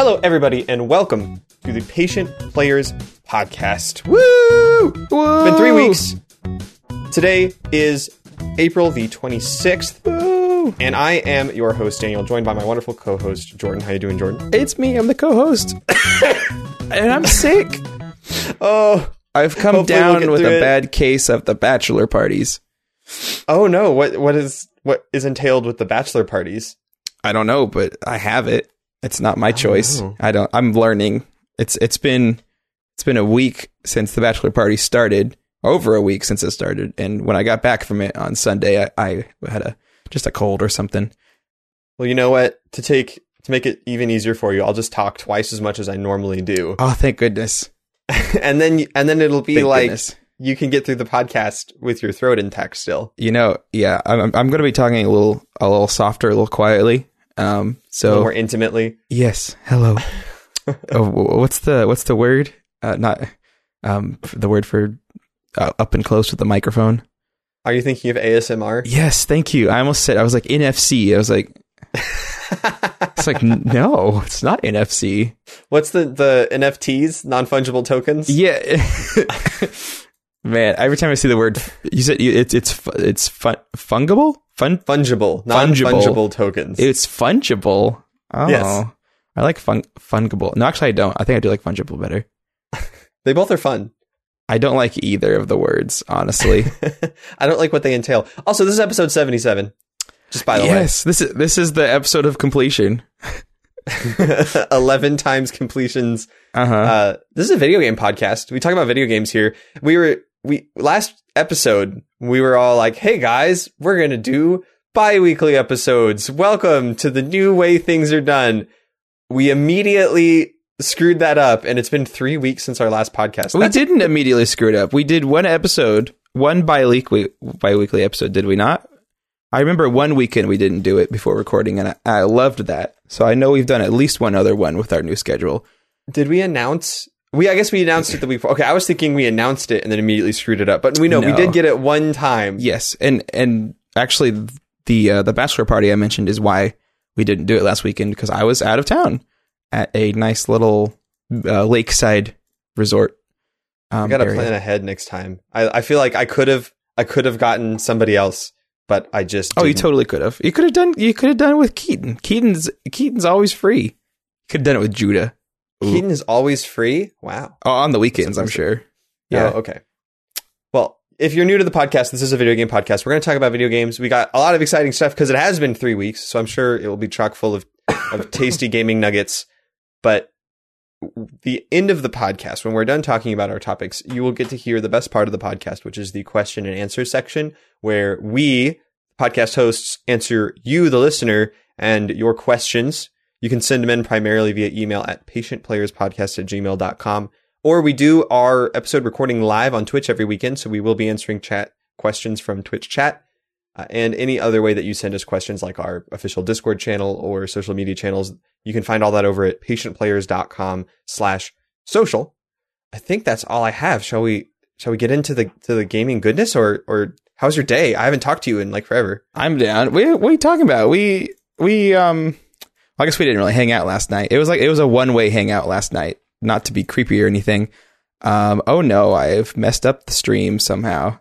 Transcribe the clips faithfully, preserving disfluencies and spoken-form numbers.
Hello, everybody, and welcome to the Patient Players Podcast. Woo! Woo! It's been three weeks. Today is April the twenty-sixth, Woo! and I am your host, Daniel, joined by my wonderful co-host, Jordan. How you doing, Jordan? It's me. I'm the co-host, and I'm sick. Oh, I've come hopefully we'll down get with through a it. bad case of the bachelor parties. Oh no! What what is what is entailed with the bachelor parties? I don't know, but I have it. It's not my choice. know. I don't. I'm learning. It's it's been it's been a week since the bachelor party started. Over a week since it started, and when I got back from it on Sunday, I, I had a just a cold or something. Well, you know what? To take to make it even easier for you, I'll just talk twice as much as I normally do, Oh, thank goodness! and then and then it'll be Thank like goodness. you can get through the podcast with your throat intact still. You know, yeah, I'm I'm going to be talking a little a little softer, a little quietly. Um, A so little more intimately. yes, hello. oh, wh- what's the what's the word? Uh, not um the word for uh, up and close with the microphone. Are you thinking of A S M R? Yes, thank you. I almost said I was like N F C. I was like, it's like n- no, it's not N F C. What's the, the N F Ts, non-fungible tokens? Yeah, man. Every time I see the word, you said you- it's it's fu- it's fun, fungible, fun. Fungible, Fungible. non-fungible tokens. It's fungible. Oh, Yes. I like fun fungible. No, actually, I don't. I think I do like fungible better. They both are fun. I don't like either of the words, honestly. I don't like what they entail. Also, this is episode seventy-seven. Just by the yes, this is this is the episode of completion. way. eleven times completions. Uh-huh. Uh, this is a video game podcast. We talk about video games here. We were, we, last episode, we were all like, hey guys, we're going to do bi-weekly episodes. Welcome to the new way things are done. We immediately screwed that up, and it's been three weeks since our last podcast. we That's- didn't immediately screw it up. We did one episode, one bi-weekly bi-weekly episode, did we not? I remember one weekend we didn't do it before recording, and I, I loved that. So I know we've done at least one other one with our new schedule. Did we announce? We I guess we announced it the week before. Okay, I was thinking we announced it and then immediately screwed it up. But we know we No. did get it one time. Yes, and and actually the uh, the bachelor party I mentioned is why we didn't do it last weekend, because I was out of town at a nice little uh, lakeside resort. Um, I gotta area. plan ahead next time. I, I feel like I could have I could have gotten somebody else, but I just Oh, you didn't. totally could have. You could have done. You could have done it with Keaton. Keaton's Keaton's always free. You could have done it with Judah. Ooh. Keaton is always free. Wow. Oh, on the weekends, I'm That's sure. Yeah. Oh, okay. Well, if you're new to the podcast, this is a video game podcast. We're going to talk about video games. We got a lot of exciting stuff because it has been three weeks, so I'm sure it will be chock full of, of tasty gaming nuggets. But the end of the podcast, when we're done talking about our topics, you will get to hear the best part of the podcast, which is the question and answer section, where we, podcast hosts, answer you, the listener, and your questions. You can send them in primarily via email at patientplayerspodcast at gmail dot com. Or we do our episode recording live on Twitch every weekend, so we will be answering chat questions from Twitch chat. Uh, and any other way that you send us questions, like our official Discord channel or social media channels, you can find all that over at patientplayers.com slash social. I think that's all I have. Shall we shall we get into the to the gaming goodness, or or how's your day? I haven't talked to you in like forever. I'm down. We, what are you talking about? We we um. I guess we didn't really hang out last night. It was like it was a one way hangout last night. Not to be creepy or anything. Um. Oh no, I've messed up the stream somehow.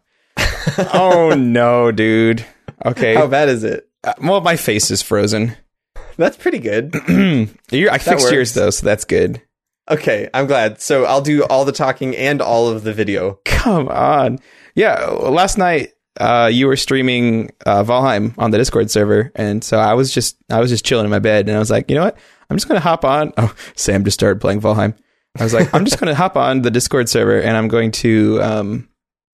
Oh no, dude. Okay. How bad is it? Uh, well, my face is frozen. That's pretty good. You're, I fixed works. yours though, so that's good. Okay, I'm glad. So I'll do all the talking and all of the video. Come on. Yeah, last night uh, you were streaming uh, Valheim on the Discord server, and so I was just I was just chilling in my bed, and I was like, you know what? I'm just gonna hop on. Oh, Sam just started playing Valheim. I was like, I'm just gonna hop on the Discord server, and I'm going to. Um,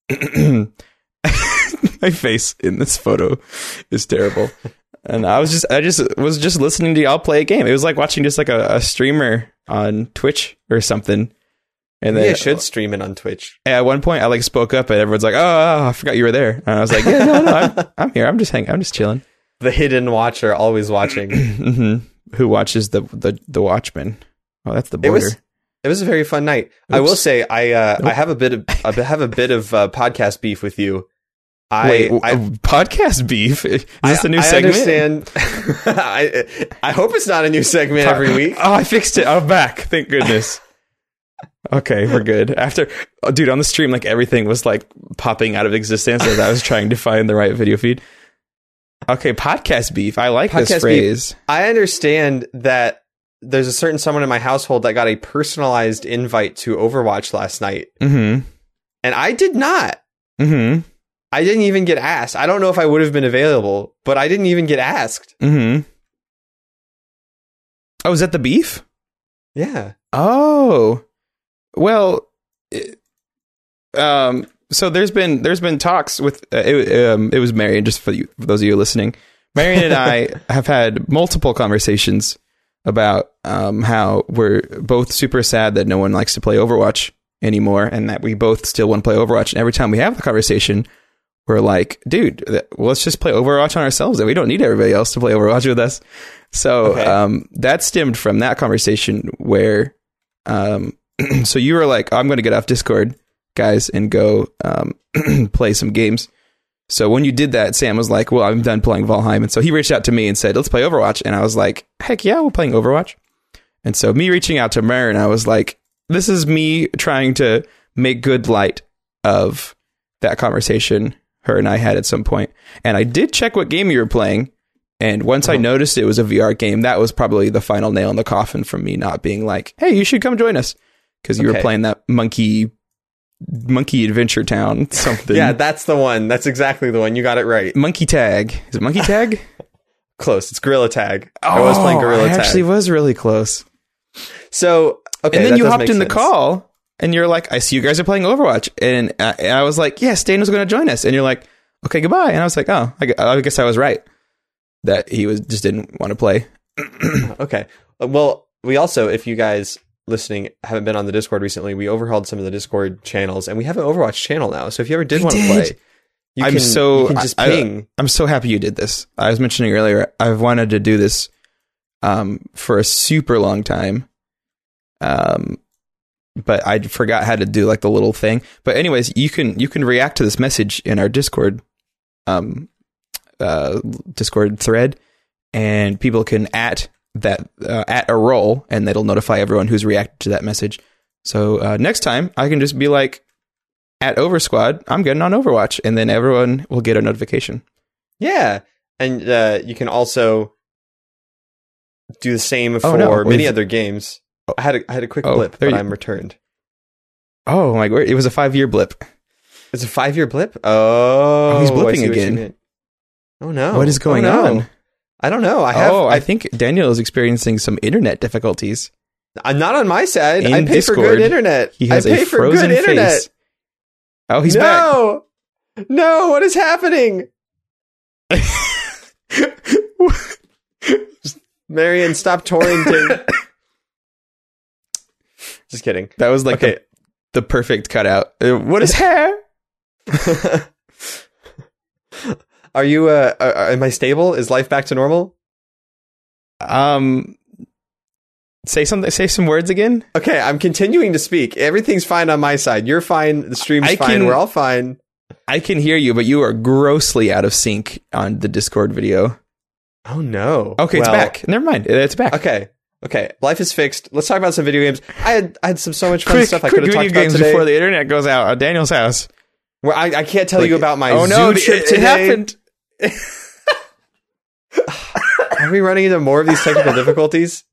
my face in this photo is terrible, and I was just I just was just listening to y'all play a game. It was like watching just like a, a streamer on Twitch or something. And Maybe then I should stream it on Twitch. at one point, I like spoke up, and everyone's like, "Oh, oh, I forgot you were there." And I was like, "Yeah, no, no, I'm, I'm here. I'm just hanging. I'm just chilling." The hidden watcher, always watching. hmm Who watches the the the Watchmen? Oh, that's the It border. was it was a very fun night. I Oops. will say I uh, I have a bit of I have a bit of uh, podcast beef with you. I, Wait, I podcast beef? Is this I, a new I segment? Understand. I, I hope it's not a new segment every week. Oh, I fixed it. I'm back. Thank goodness. Okay, we're good. After, oh, dude, on the stream, like everything was like popping out of existence as I was trying to find the right video feed. Okay, podcast beef. I like Podcast this phrase. beef. I understand that there's a certain someone in my household that got a personalized invite to Overwatch last night. Mm-hmm. And I did not. Mm-hmm. I didn't even get asked. I don't know if I would have been available, but I didn't even get asked. Mm-hmm. Oh, is that the beef? Yeah. Oh. Well, it, um, so there's been there's been talks with uh, it, um, it was Marion, just for, you, for those of you listening. Marion and I have had multiple conversations about um, how we're both super sad that no one likes to play Overwatch anymore, and that we both still want to play Overwatch. And every time we have the conversation, we're like, dude, well, let's just play Overwatch on ourselves, and we don't need everybody else to play Overwatch with us. So okay. um, that stemmed from that conversation where, um, so you were like, I'm going to get off Discord, guys, and go um, play some games. So when you did that, Sam was like, well, I'm done playing Valheim. And so he reached out to me and said, let's play Overwatch. And I was like, heck yeah, we're playing Overwatch. And so me reaching out to Marin, I was like, this is me trying to make good light of that conversation her and I had at some point. And I did check what game you were playing. And once oh. I noticed it was a V R game, that was probably the final nail in the coffin from me not being like, hey, you should come join us. Because you okay. were playing that monkey... Monkey Adventure Town something. Yeah, that's the one. That's exactly the one. You got it right. Monkey Tag. Is it Monkey Tag? Close. It's Gorilla Tag. Oh, I was playing Gorilla I Tag. actually was really close. So, okay. And then that you does hopped make in sense. the call and you're like, I see you guys are playing Overwatch. And I, and I was like, yes, Dane was going to join us. And you're like, okay, goodbye. And I was like, oh, I, I guess I was right. That he was just didn't want to play. Okay. Well, we also, if you guys... listening haven't been on the Discord recently, we overhauled some of the Discord channels, and we have an Overwatch channel now. So if you ever did we want did. to play, you I'm can, so you can just I, ping. I, I'm so happy you did this. I was mentioning earlier, I've wanted to do this um, for a super long time, um, but I forgot how to do like the little thing. But anyways, you can you can react to this message in our Discord, um, uh, Discord thread, and people can at. that uh, at a roll, and that'll notify everyone who's reacted to that message. So uh, next time I can just be like, at Oversquad, I'm getting on Overwatch, and then everyone will get a notification. Yeah, and uh, you can also do the same for oh, no. many other games. I had a, I had a quick oh, blip, but you... I'm returned. Oh my god, it was a five year blip. It's a five year blip. Oh, oh he's blipping again. Oh no, what is going oh, no. on? I don't know. I have. Oh, I, I think Daniel is experiencing some internet difficulties. I'm not on my side. In I pay Discord, for good internet. He has I pay a for frozen good internet. face. Oh, he's no! back. No, no. What is happening? Marion, stop torrenting. Just kidding. That was like okay. the, the perfect cutout. Uh, what is hair? Are you, uh, are, am I stable? Is life back to normal? Um, say something, say some words again. Okay, I'm continuing to speak. Everything's fine on my side. You're fine. The stream's I fine. can, We're all fine. I can hear you, but you are grossly out of sync on the Discord video. Oh, no. Okay, well, it's back. Never mind. It's back. Okay. Okay. Life is fixed. Let's talk about some video games. I had, I had some so much fun quick, stuff I quick could have talked video games about today. before the internet goes out at Daniel's house. Where I, I can't tell like, you about my oh, zoo no, trip it, today. It happened. Are we running into more of these technical difficulties?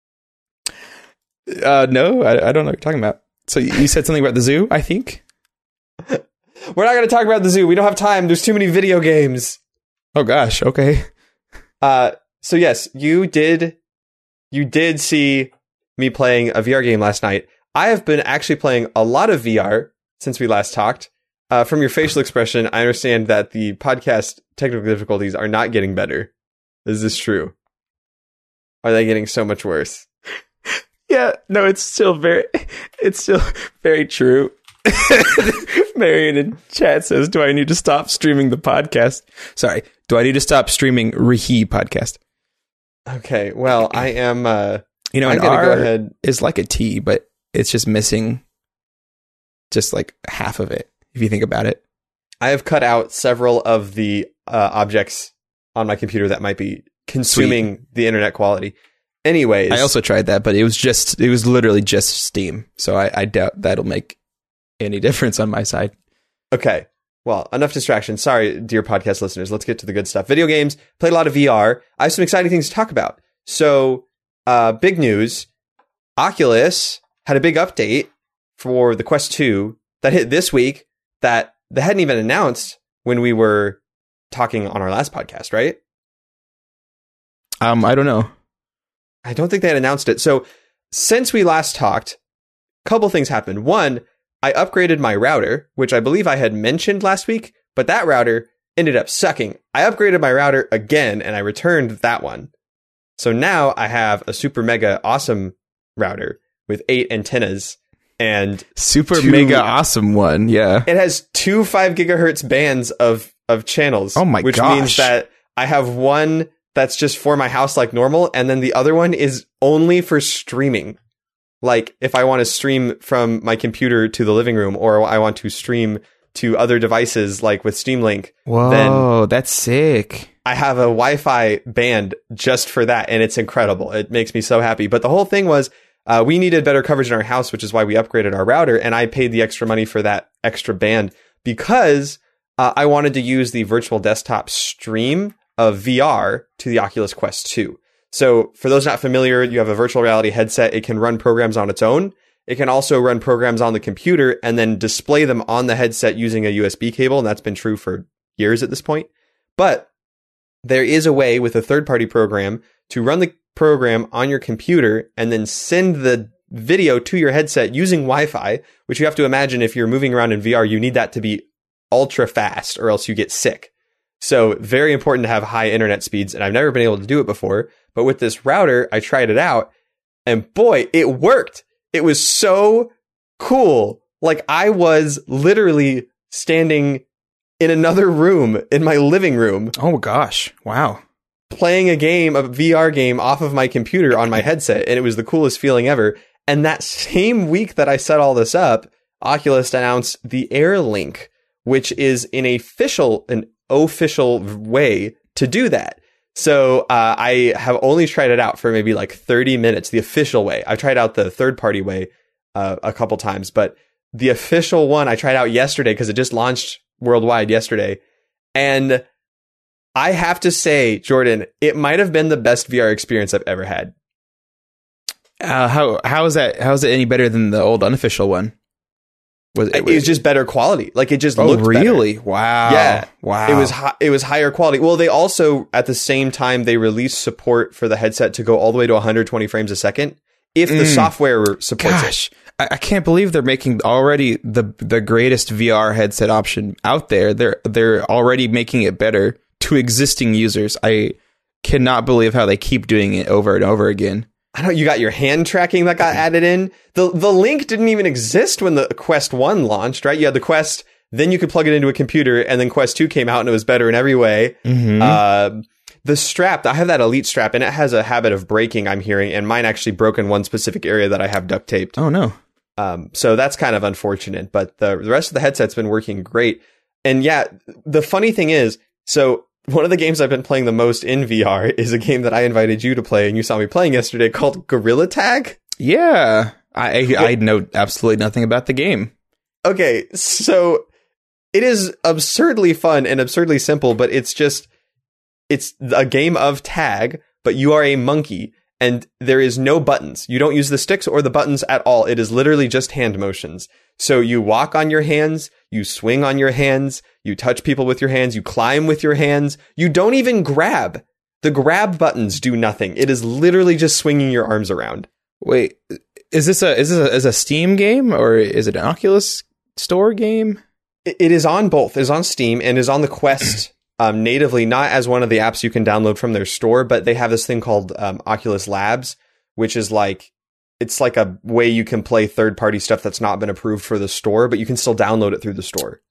Uh, no, I, I don't know what you're talking about. So you said something about the zoo, I think? We're not going to talk about the zoo. We don't have time. There's too many video games. Oh, gosh. Okay. Uh, so, yes, you did you did see me playing a V R game last night. I have been actually playing a lot of V R since we last talked. Uh, from your facial expression, I understand that the podcast technical difficulties are not getting better. Is this true? Are they getting so much worse? Yeah, no, it's still very, it's still very true. Marion in chat says, do I need to stop streaming the podcast? Sorry, do I need to stop streaming Rihi podcast? Okay, well, I am, uh, you know, I'm an gonna R go ahead. is like a T, but it's just missing just like half of it, if you think about it. I have cut out several of the uh, objects on my computer that might be consuming Sweet. the internet quality. Anyways. I also tried that, but it was just, it was literally just Steam. So I, I doubt that'll make any difference on my side. Okay. Well, enough distraction. Sorry, dear podcast listeners. Let's get to the good stuff. Video games, played a lot of V R. I have some exciting things to talk about. So, uh, big news. Oculus had a big update for the Quest two that hit this week that they hadn't even announced when we were talking on our last podcast, right? Um, I don't know. I don't think they had announced it. So since we last talked, a couple things happened. One, I upgraded my router, which I believe I had mentioned last week, but that router ended up sucking. I upgraded my router again and I returned that one. So now I have a super mega awesome router with eight antennas and super two, mega awesome one. Yeah. It has two five gigahertz bands of, of channels. Oh my which gosh. means that I have one that's just for my house like normal. And then the other one is only for streaming. Like if I want to stream from my computer to the living room, or I want to stream to other devices like with Steam Link. Whoa, then that's sick. I have a Wi-Fi band just for that. And it's incredible. It makes me so happy. But the whole thing was uh, we needed better coverage in our house, which is why we upgraded our router. And I paid the extra money for that extra band because uh, I wanted to use the virtual desktop stream of V R to the Oculus Quest two. So for those not familiar, you have a virtual reality headset. It can run programs on its own. It can also run programs on the computer and then display them on the headset using a U S B cable. And that's been true for years at this point. But there is a way with a third-party program to run the program on your computer and then send the video to your headset using Wi-Fi, which you have to imagine if you're moving around in V R, you need that to be ultra fast or else you get sick. So very important to have high internet speeds. And I've never been able to do it before. But with this router, I tried it out and boy, it worked. It was so cool. Like I was literally standing in another room in my living room. Oh gosh. Wow. Playing a game, a V R game off of my computer on my headset. And it was the coolest feeling ever. And that same week that I set all this up, Oculus announced the Air Link, which is an official, an official way to do that. So uh, I have only tried it out for maybe like thirty minutes, the official way. I've tried out the third party way uh, a couple times, but the official one I tried out yesterday because it just launched worldwide yesterday. And I have to say, Jordan, it might have been the best V R experience I've ever had. Uh, how how is that? How is it any better than the old unofficial one? Was it, was, it was just better quality. Like it just oh, looked really? better. Wow. Yeah. Wow. It was hi- it was higher quality. Well, they also at the same time they released support for the headset to go all the way to one hundred twenty frames a second if the mm. software supports Gosh, it. I, I can't believe they're making already the the greatest V R headset option out there. They're they're already making it better to existing users. I cannot believe how they keep doing it over and over again. I know you got your hand tracking that got added in. The the Link didn't even exist when the Quest one launched, right? You had the Quest, then you could plug it into a computer, and then Quest two came out and it was better in every way. Mm-hmm. Uh, the strap, I have that Elite strap, and it has a habit of breaking, I'm hearing, and mine actually broke in one specific area that I have duct taped. Oh, no. Um, so that's kind of unfortunate, but the, the rest of the headset's been working great. And yeah, the funny thing is, so one of the games I've been playing the most in V R is a game that I invited you to play and you saw me playing yesterday called Gorilla Tag. Yeah. I, I, I know absolutely nothing about the game. Okay. So it is absurdly fun and absurdly simple, but it's just, it's a game of tag, but you are a monkey and there is no buttons. You don't use the sticks or the buttons at all. It is literally just hand motions. So you walk on your hands, you swing on your hands, you touch people with your hands, you climb with your hands. You don't even grab. The grab buttons do nothing. It is literally just swinging your arms around. Wait, is this a is this a, is a Steam game or is it an Oculus Store game? It, it is on both. It is on Steam and is on the Quest um, natively, not as one of the apps you can download from their store, but they have this thing called um, Oculus Labs, which is like, it's like a way you can play third-party stuff that's not been approved for the store, but you can still download it through the store.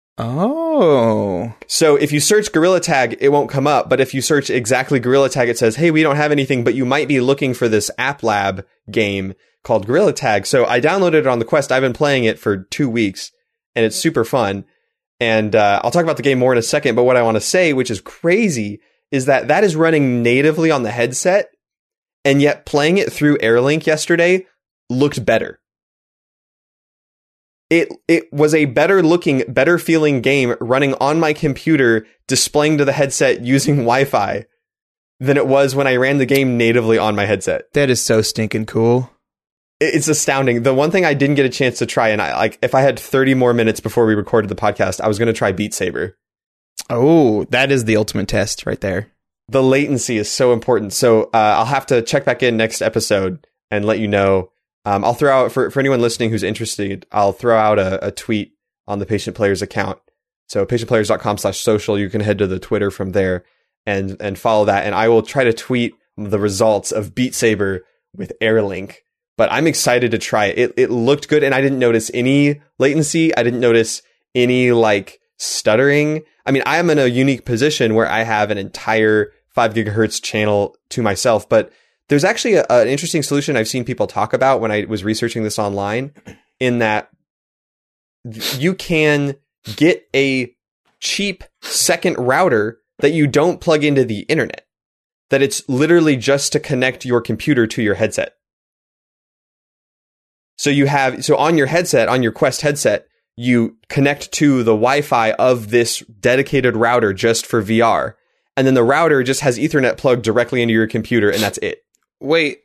Oh. So if you search Gorilla Tag, it won't come up, but if you search exactly Gorilla Tag, it says, hey, we don't have anything, but you might be looking for this App Lab game called Gorilla Tag. So I downloaded it on the Quest. I've been playing it for two weeks, and it's super fun. And uh, I'll talk about the game more in a second. But what I want to say, which is crazy, is that that is running natively on the headset. And yet playing it through AirLink yesterday looked better. It it was a better looking, better feeling game running on my computer, displaying to the headset using Wi-Fi than it was when I ran the game natively on my headset. That is so stinking cool. It's astounding. The one thing I didn't get a chance to try, and I like, if I had thirty more minutes before we recorded the podcast, I was going to try Beat Saber. Oh, that is the ultimate test right there. The latency is so important. So uh, I'll have to check back in next episode and let you know. Um, I'll throw out, for, for anyone listening who's interested, I'll throw out a, a tweet on the Patient Players account. So patientplayers.com slash social. You can head to the Twitter from there and, and follow that. And I will try to tweet the results of Beat Saber with AirLink. But I'm excited to try it. It, it looked good, and I didn't notice any latency. I didn't notice any, like, stuttering. I mean, I am in a unique position where I have an entire five gigahertz channel to myself, but there's actually a, an interesting solution I've seen people talk about when I was researching this online, in that you can get a cheap second router that you don't plug into the internet, that it's literally just to connect your computer to your headset. So you have, so on your headset, on your Quest headset, you connect to the Wi-Fi of this dedicated router just for V R. And then the router just has Ethernet plugged directly into your computer, and that's it. Wait.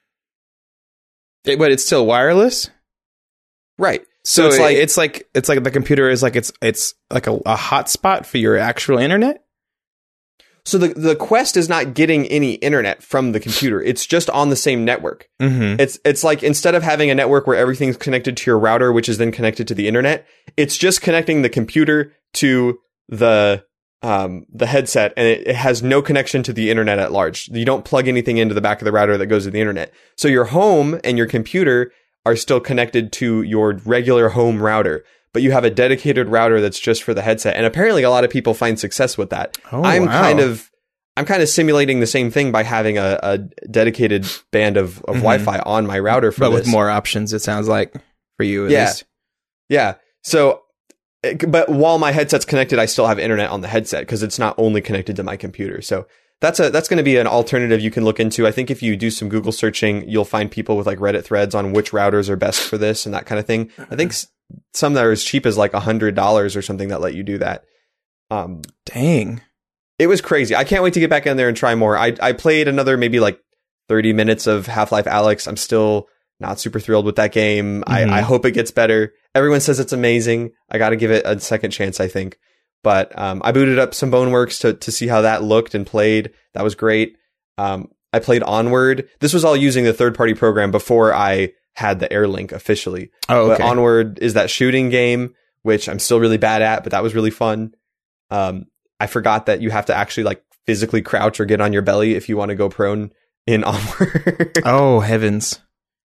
It, but it's still wireless? Right. So, So it's it's like- like it's like it's like the computer is like it's it's like a, a hotspot for your actual internet? So the, the Quest is not getting any internet from the computer. It's just on the same network. Mm-hmm. It's it's like, instead of having a network where everything's connected to your router, which is then connected to the internet, it's just connecting the computer to the um, the headset, and it, it has no connection to the internet at large. You don't plug anything into the back of the router that goes to the internet. So your home and your computer are still connected to your regular home router, but you have a dedicated router that's just for the headset. And apparently a lot of people find success with that. Oh, I'm wow. kind of I'm kind of simulating the same thing by having a, a dedicated band of, of Mhm. Wi-Fi on my router for But this. with more options, it sounds like, for you at Yeah. least. Yeah. So, it- but while my headset's connected, I still have internet on the headset because it's not only connected to my computer. So that's a that's going to be an alternative you can look into. I think if you do some Google searching, you'll find people with like Reddit threads on which routers are best for this and that kind of thing. I think s- some that are as cheap as like a hundred dollars or something that let you do that. Um, Dang. it was crazy. I can't wait to get back in there and try more. I I played another maybe like thirty minutes of Half-Life Alyx. I'm still not super thrilled with that game. Mhm. I, I hope it gets better. Everyone says it's amazing. I got to give it a second chance, I think. But um, I booted up some Boneworks to to see how that looked and played. That was great. Um, I played Onward. This was all using the third party program before I had the AirLink officially. Oh, okay. But Onward is that shooting game, which I'm still really bad at, but that was really fun. Um, I forgot that you have to actually like physically crouch or get on your belly if you want to go prone in Onward. Oh, heavens.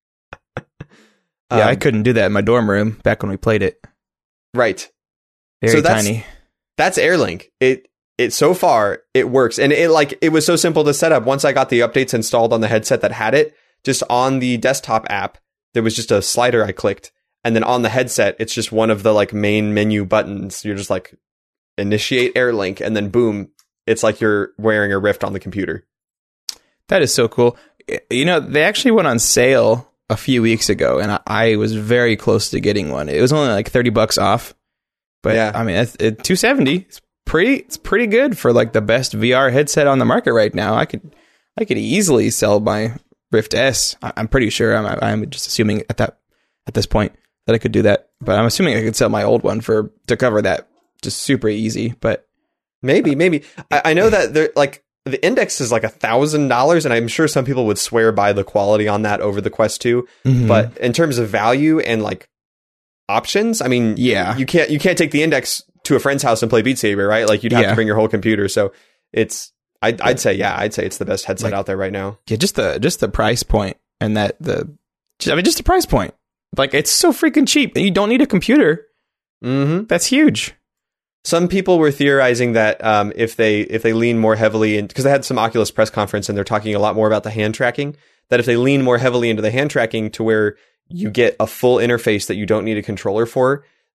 Yeah, Um, I couldn't do that in my dorm room back when we played it. Right. Very So that's- tiny. That's AirLink. It it so far it works, and it like it was so simple to set up. Once I got the updates installed on the headset that had it, just on the desktop app, there was just a slider I clicked, and then on the headset, it's just one of the like main menu buttons. You're just like initiate AirLink, and then boom, it's like you're wearing a Rift on the computer. That is so cool. You know, they actually went on sale a few weeks ago, and I, I was very close to getting one. It was only like thirty bucks off. But Yeah. I mean, it, it, two seventy. It's pretty. It's pretty good for like the best V R headset on the market right now. I could, I could easily sell my Rift S. I, I'm pretty sure. I'm, I'm just assuming at that, at this point that I could do that. But I'm assuming I could sell my old one for to cover that, just super easy. But Maybe, maybe I, I know that there like the index is like a thousand dollars, and I'm sure some people would swear by the quality on that over the Quest two. Mhm. But in terms of value and like options, I mean, Yeah. you can't you can't take the index to a friend's house and play Beat Saber, right? Like you'd have Yeah. to bring your whole computer. So it's I'd, I'd say yeah, I'd say it's the best headset Like- out there right now. yeah, just the just the price point and that the, I mean, just the price point. Like it's so freaking cheap, and you don't need a computer. Mm-hmm. That's huge. Some people were theorizing that um, if they if they lean more heavily in, because they had some Oculus press conference and they're talking a lot more about the hand tracking, that if they lean more heavily into the hand tracking to where you get a full interface that you don't need a controller for,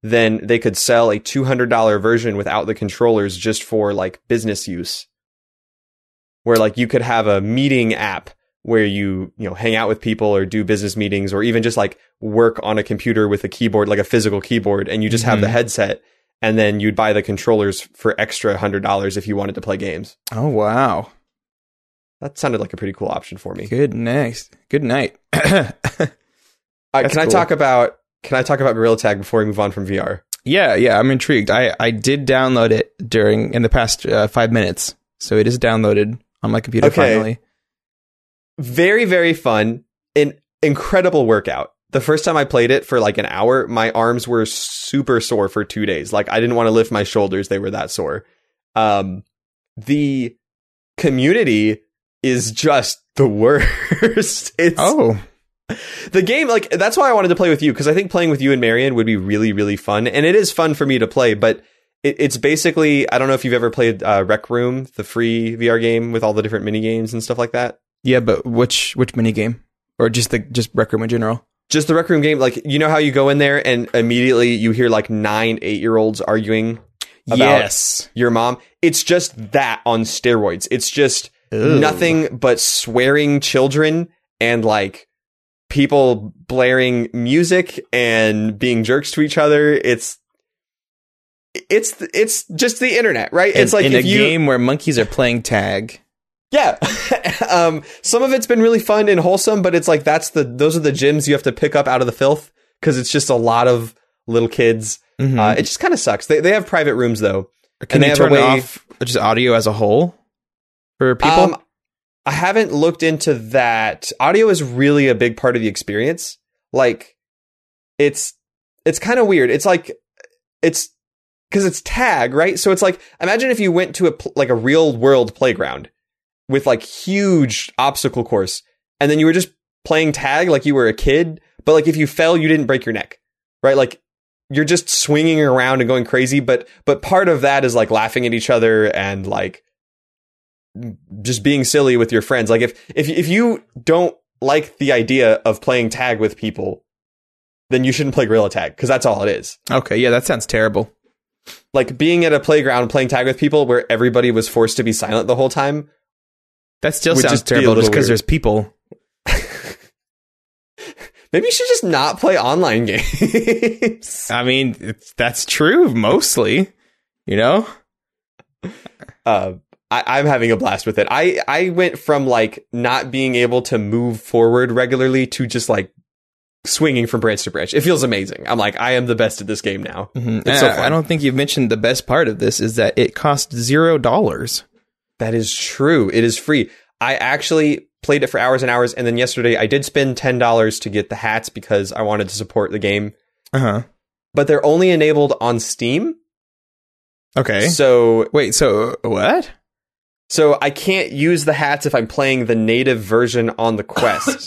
then they could sell a two hundred dollars version without the controllers just for like business use. Where like you could have a meeting app where you, you know, hang out with people or do business meetings or even just like work on a computer with a keyboard, like a physical keyboard, and you just mm-hmm. have the headset, and then you'd buy the controllers for extra one hundred dollars if you wanted to play games. Oh, wow. That sounded like a pretty cool option for me. Good night. Good night. All right, can I talk about can I talk about Gorilla Tag before we move on from V R? Yeah, yeah, I'm intrigued. I, I did download it during in the past uh, five minutes, so it is downloaded on my computer okay. finally. Very, very fun. An incredible workout. The first time I played it for like an hour, my arms were super sore for two days. Like I didn't want to lift my shoulders. They were that sore. Um, the community is just the worst. It's oh, the game. Like that's why I wanted to play with you, because I think playing with you and Marion would be really, really fun. And it is fun for me to play, but it, it's basically, I don't know if you've ever played uh, Rec Room, the free V R game with all the different mini games and stuff like that. Yeah, but which which mini game, or just the just Rec Room in general? Just the Rec Room game. Like, you know how you go in there and immediately you hear like nine, eight year olds arguing about yes. your mom. It's just that on steroids. It's just Ew. nothing but swearing children and like people blaring music and being jerks to each other. It's it's it's just the internet, right? In, it's like in if a you, game where monkeys are playing tag. Yeah. um, some of it's been really fun and wholesome, but it's like that's the those are the gyms you have to pick up out of the filth, because it's just a lot of little kids. Mm-hmm. Uh, it just kind of sucks. They they have private rooms though. Can and they, they turn have a way, off just audio as a whole for people? Um, I haven't looked into that. Audio is really a big part of the experience. Like, it's it's kind of weird. It's like it's because it's tag, right? So it's like, imagine if you went to a like a real world playground with like huge obstacle course, and then you were just playing tag like you were a kid, but like if you fell, you didn't break your neck, right? Like you're just swinging around and going crazy, but but part of that is like laughing at each other and like just being silly with your friends. Like if if if you don't like the idea of playing tag with people, then you shouldn't play Gorilla Tag, because that's all it is. Okay, yeah, that sounds terrible. Like being at a playground playing tag with people where everybody was forced to be silent the whole time. That still sounds terrible just because there's people. Maybe you should just not play online games. I mean, it's, that's true, mostly, you know? Uh, I, I'm having a blast with it. I, I went from, like, not being able to move forward regularly to just, like, swinging from branch to branch. It feels amazing. I'm like, I am the best at this game now. Mm-hmm. It's so fun. I, I don't think you've mentioned the best part of this is that it costs zero dollars. That is true. It is free. I actually played it for hours and hours, and then yesterday I did spend ten dollars to get the hats because I wanted to support the game. Uh-huh. But they're only enabled on Steam. Okay. So wait, so what? So I can't use the hats if I'm playing the native version on the Quest.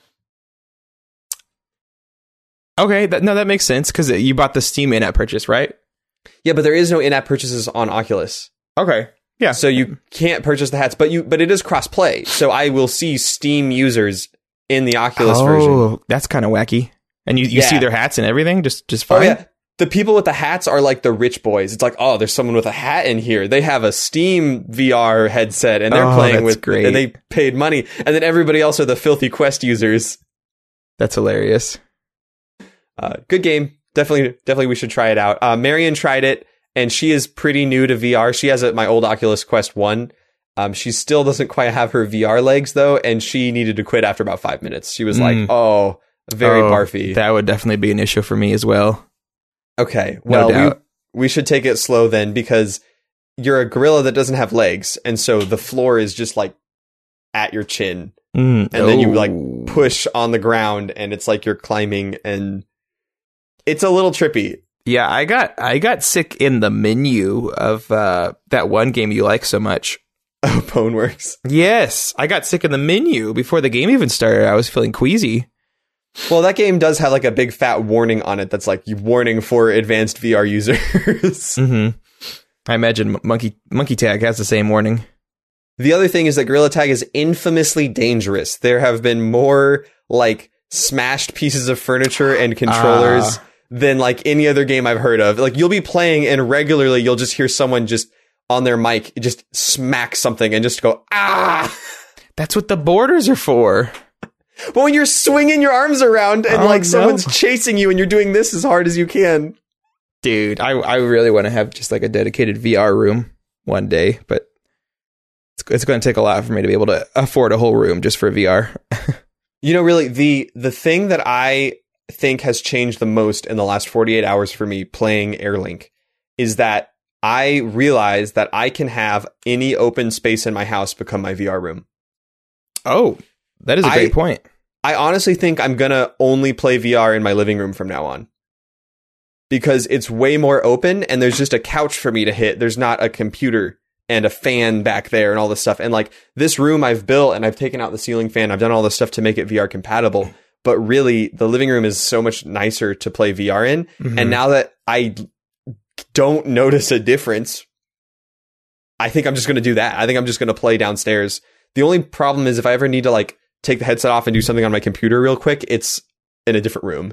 Okay, that, no, that makes sense, because you bought the Steam in-app purchase, right? Yeah, but there is no in-app purchases on Oculus. Okay. Yeah. So you can't purchase the hats, but you but it is cross-play. So I will see Steam users in the Oculus oh, version. Oh, that's kind of wacky. And you, you yeah. see their hats and everything? Just just fine? Oh, yeah. The people with the hats are like the rich boys. It's like, oh, there's someone with a hat in here. They have a Steam V R headset, and they're oh, playing with great. and they paid money. And then everybody else are the filthy Quest users. That's hilarious. Uh, good game. Definitely, definitely we should try it out. Uh, Marion tried it, and she is pretty new to V R. She has a, my old Oculus Quest one. Um, she still doesn't quite have her V R legs, though, and she needed to quit after about five minutes. She was mm. like, oh, very oh, barfy. That would definitely be an issue for me as well. Okay, well, no we, we should take it slow then, because you're a gorilla that doesn't have legs, and so the floor is just like at your chin. Mm. And oh. then you like push on the ground, and it's like you're climbing, and it's a little trippy. Yeah, I got I got sick in the menu of uh, that one game you like so much. Oh, Boneworks. Yes, I got sick in the menu before the game even started. I was feeling queasy. Well, that game does have like a big fat warning on it that's like warning for advanced V R users. Mm-hmm. I imagine Monkey Monkey Tag has the same warning. The other thing is that Gorilla Tag is infamously dangerous. There have been more like smashed pieces of furniture and controllers uh. than like any other game I've heard of. Like you'll be playing and regularly you'll just hear someone just on their mic just smack something and just go, ah. That's what the borders are for. But when you're swinging your arms around and Oh, like no. someone's chasing you and you're doing this as hard as you can. Dude, I I really want to have just like a dedicated V R room one day, but it's, it's going to take a lot for me to be able to afford a whole room just for V R. You know, really, the the thing that I think has changed the most in the last forty-eight hours for me playing Airlink is that I realize that I can have any open space in my house become my V R room. Oh, that is a great I- point. I honestly think I'm going to only play V R in my living room from now on. Because it's way more open and there's just a couch for me to hit. There's not a computer and a fan back there and all this stuff. And like this room I've built and I've taken out the ceiling fan. I've done all this stuff to make it V R compatible. But really, the living room is so much nicer to play V R in. Mhm. And now that I don't notice a difference, I think I'm just going to do that. I think I'm just going to play downstairs. The only problem is if I ever need to like take the headset off and do something on my computer real quick, it's in a different room.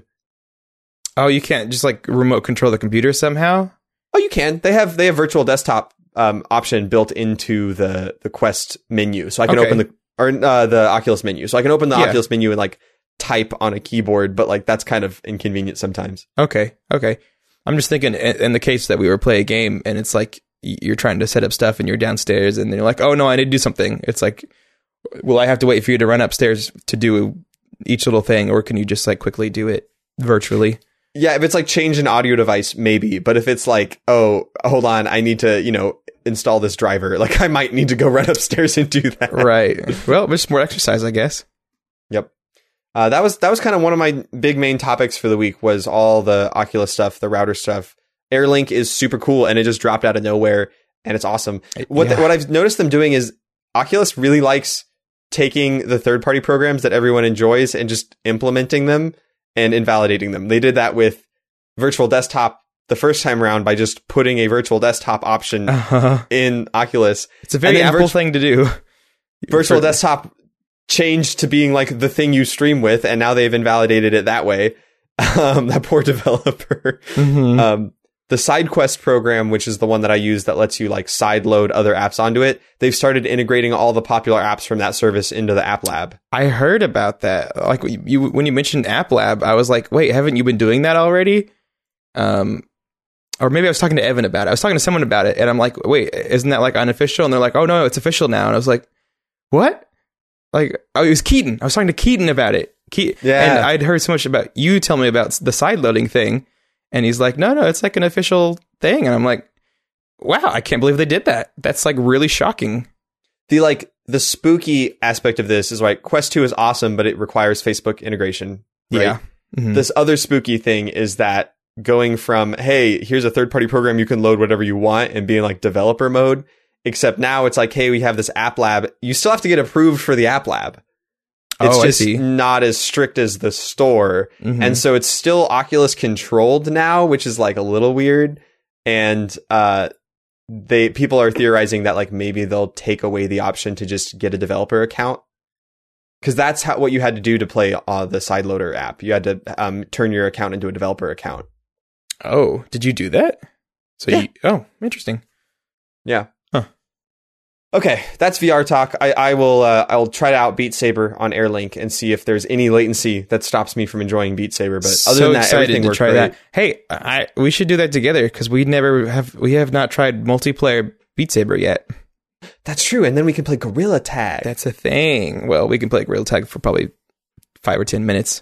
Oh, you can't just like remote control the computer somehow? Oh, you can. They have they have virtual desktop um, option built into the the Quest menu, so I can Okay. open the or uh, the Oculus menu, so I can open the Yeah. Oculus menu and like type on a keyboard, but like that's kind of inconvenient sometimes. Okay, okay. I'm just thinking in, in the case that we were playing a game and it's like y- you're trying to set up stuff and you're downstairs and then you're like, oh no, I need to do something. It's like, will I have to wait for you to run upstairs to do each little thing, or can you just like quickly do it virtually? Yeah, if it's like change an audio device, maybe, but if it's like, oh, hold on, I need to, you know, install this driver, like I might need to go run upstairs and do that. Right. Well, just more exercise, I guess. Yep. Uh, that was that was kind of one of my big main topics for the week was all the Oculus stuff, the router stuff. Airlink is super cool and it just dropped out of nowhere and it's awesome. What Yeah. the, what I've noticed them doing is Oculus really likes taking the third party programs that everyone enjoys and just implementing them and invalidating them. They did that with Virtual Desktop the first time around by just putting a Virtual Desktop option Uh-huh. in Oculus. It's a very And then Apple virtu- thing to do. Virtual For- Desktop changed to being like the thing you stream with, and now they've invalidated it that way. Um, that poor developer. Mhm. Um, the SideQuest program, which is the one that I use that lets you like side load other apps onto it, they've started integrating all the popular apps from that service into the App Lab. I heard about that. Like you, when you mentioned App Lab, I was like, wait, haven't you been doing that already? Um, or maybe I was talking to Evan about it. I was talking to someone about it, and I'm like, wait, isn't that like unofficial? And they're like, oh no, it's official now. And I was like, what? Like, oh, it was Keaton. I was talking to Keaton about it. Ke- Yeah. And I'd heard so much about you tell me about the side loading thing, and he's like, no, no, it's like an official thing. And I'm like, wow, I can't believe they did that. That's like really shocking. The like the spooky aspect of this is like Quest two is awesome, but it requires Facebook integration. Right? Yeah. Mhm. This other spooky thing is that going from, hey, here's a third party program, you can load whatever you want, and being like developer mode, except now it's like, hey, we have this App Lab. You still have to get approved for the App Lab. It's Oh, I just see. not as strict as the store. Mhm. And so it's still Oculus controlled now, which is like a little weird. And uh they people are theorizing that like maybe they'll take away the option to just get a developer account. Because that's how what you had to do to play uh, the Sideloader app. You had to um, turn your account into a developer account. Oh, did you do that? So Yeah. you, oh, interesting. Yeah. Huh. Okay, that's V R talk. I, I will uh, I'll try to out Beat Saber on Airlink and see if there's any latency that stops me from enjoying Beat Saber. But other so than that, excited everything to worked try great. that. Hey, I we should do that together because we never have we have not tried multiplayer Beat Saber yet. That's true, and then we can play Gorilla Tag. That's a thing. Well, we can play Gorilla Tag for probably five or ten minutes.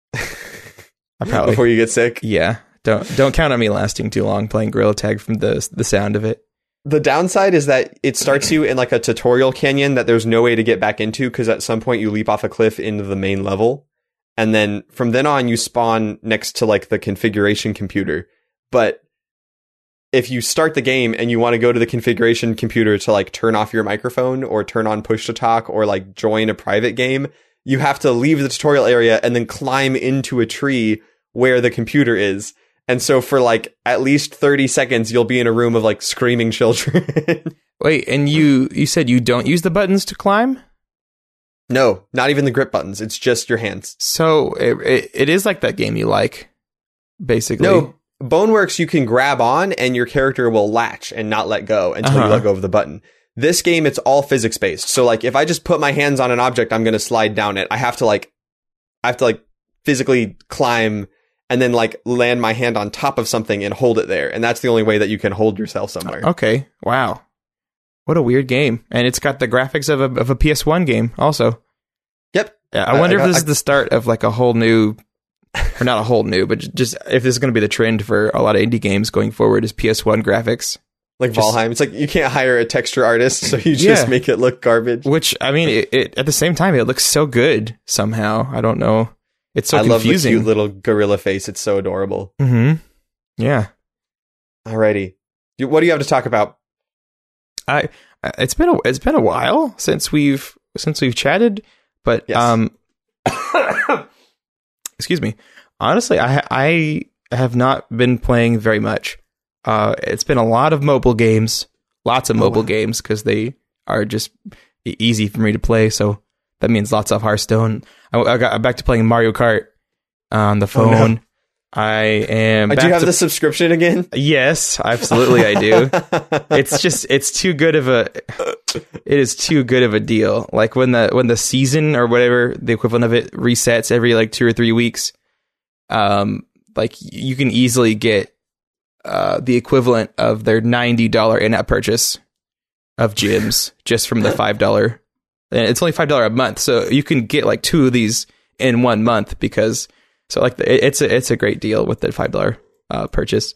I probably Before you get sick. yeah. Don't don't count on me lasting too long playing Gorilla Tag from the the sound of it. The downside is that it starts you in like a tutorial canyon that there's no way to get back into because at some point you leap off a cliff into the main level. And then from then on you spawn next to like the configuration computer. But if you start the game and you want to go to the configuration computer to like turn off your microphone or turn on push to talk or like join a private game, you have to leave the tutorial area and then climb into a tree where the computer is. And so for like at least thirty seconds, you'll be in a room of like screaming children. Wait, and you you said you don't use the buttons to climb? No, not even the grip buttons. It's just your hands. So it, it, it is like that game you like. basically. No, Boneworks you can grab on and your character will latch and not let go until Uh-huh. you let go of the button. This game, it's all physics based. So like if I just put my hands on an object, I'm going to slide down it. I have to like, I have to like physically climb and then like land my hand on top of something and hold it there. And that's the only way that you can hold yourself somewhere. Okay. Wow. What a weird game. And it's got the graphics of a, of a P S one game also. Yep. Yeah, I wonder I- I if this got- is the start of like a whole new, or not a whole new, but just if this is going to be the trend for a lot of indie games going forward is P S one graphics. Like Just- Valheim. It's like you can't hire a texture artist, so you just Yeah. make it look garbage. Which, I mean, it, it at the same time, it looks so good somehow. I don't know. It's so I love the confusing. cute little gorilla face. It's so adorable. Mm-hmm. Yeah. Alrighty. You- What do you have to talk about? I it's been a it's been a while since we've since we've chatted, but Yes. um excuse me. Honestly, I I have not been playing very much. Uh it's been a lot of mobile games, lots of Oh, mobile wow. games because they are just e- easy for me to play, so that means lots of Hearthstone. I, I got back to playing Mario Kart on the Oh, no. phone. I am Uh, back Do you have to the subscription again? Yes, absolutely I do. It's just it's too good of a it is too good of a deal. Like when the when the season or whatever the equivalent of it resets every like two or three weeks, um like you can easily get uh the equivalent of their ninety dollars in-app purchase of gyms just from the five dollars. And it's only five dollars a month, so you can get like two of these in one month because so like it- it's a it's a great deal with the five dollars uh purchase.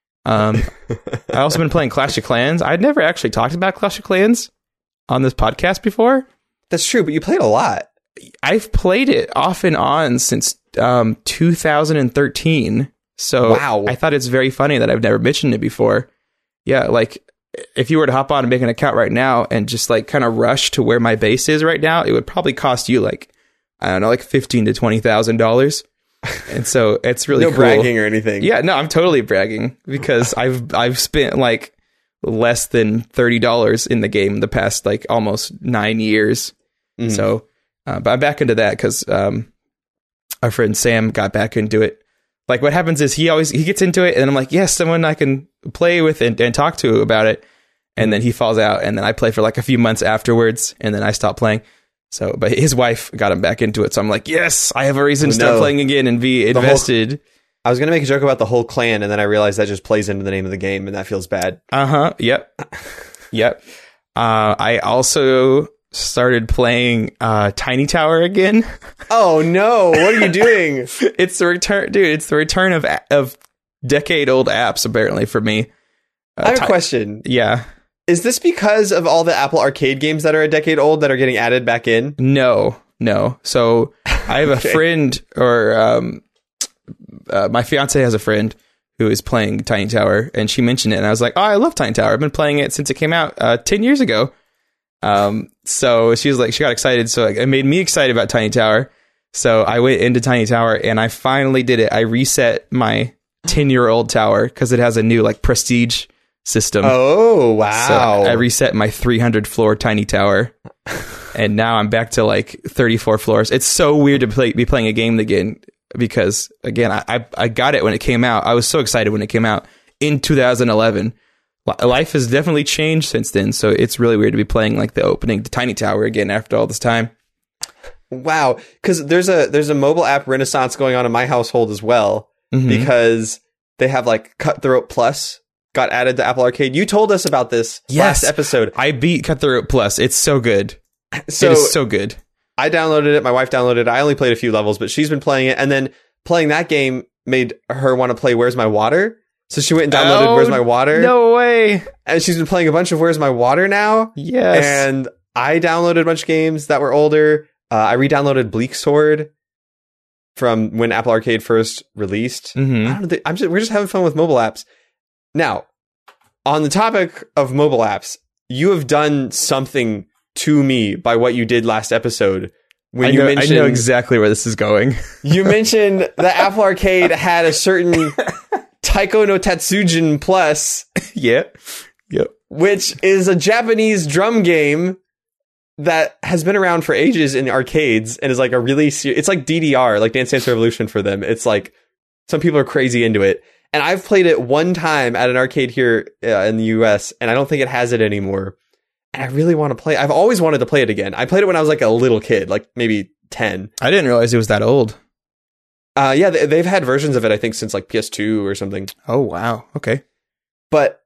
Um, I also been playing Clash of Clans. I'd never actually talked about Clash of Clans on this podcast before. That's true, but you played a lot. I've played it off and on since um, two thousand thirteen. So Wow. I thought it's very funny that I've never mentioned it before. Yeah, like if you were to hop on and make an account right now and just like kind of rush to where my base is right now, it would probably cost you like I don't know, like fifteen to twenty thousand dollars. And so it's really No cool. bragging or anything. Yeah, no, I'm totally bragging because I've I've spent like less than thirty dollars in the game the past like almost nine years. Mhm. So, uh, but I'm back into that because um, our friend Sam got back into it. Like what happens is he always he gets into it, and then I'm like, yes, someone I can play with and, and talk to about it. And then he falls out, and then I play for like a few months afterwards, and then I stop playing. So, but his wife got him back into it. So I'm like, yes, I have a reason to Oh, start no. playing again and be whole- invested. I was going to make a joke about the whole clan, and then I realized that just plays into the name of the game, and that feels bad. Uh huh. Yep. Yep. Uh, I also started playing uh, Tiny Tower again. Oh, no. What are you doing? It's the return, dude. It's the return of of decade old apps. Apparently for me. Uh, I have a Ti- question. Yeah. Is this because of all the Apple Arcade games that are a decade old that are getting added back in? No. No. So I have a Okay. friend, or um, uh, my fiance has a friend who is playing Tiny Tower, and she mentioned it, and I was like, "Oh, I love Tiny Tower. I've been playing it since it came out uh, ten years ago." Um, so she was like, she got excited, so it made me excited about Tiny Tower. So I went into Tiny Tower, and I finally did it. I reset my ten-year-old tower because it has a new like prestige system. Oh, So wow. I reset my three hundred floor Tiny Tower, and now I'm back to like thirty-four floors. It's so weird to play, be playing a game again because, again, I, I I got it when it came out. I was so excited when it came out in two thousand eleven. Li- Life has definitely changed since then, so it's really weird to be playing like the opening to Tiny Tower again after all this time. Wow. Because there's a there's a mobile app renaissance going on in my household as well, Mhm. because they have like Cutthroat Plus got added to Apple Arcade. You told us about this Yes. last episode. I beat Cutthroat Plus. It's so good. So it is so good. I downloaded it. My wife downloaded it. I only played a few levels, but she's been playing it. And then playing that game made her want to play Where's My Water? So she went and downloaded Oh, Where's My Water? No way. And she's been playing a bunch of Where's My Water now. Yes. And I downloaded a bunch of games that were older. Uh, I re-downloaded Bleak Sword from when Apple Arcade first released. Mhm. I don't know, I'm just, we're just having fun with mobile apps. Now, on the topic of mobile apps, you have done something to me by what you did last episode. When I you know, I mentioned know exactly where this is going. you mentioned that Apple Arcade had a certain Taiko no Tatsujin Plus, Yeah. Yep. which is a Japanese drum game that has been around for ages in arcades and is like a really ser- it's like D D R, like Dance Dance Revolution for them. It's like some people are crazy into it. And I've played it one time at an arcade here uh, in the U S, and I don't think it has it anymore. And I really want to play. I've always wanted to play it again. I played it when I was like a little kid, like maybe ten. I didn't realize it was that old. Uh, yeah, they, they've had versions of it, I think, since like P S two or something. Oh, wow. Okay. But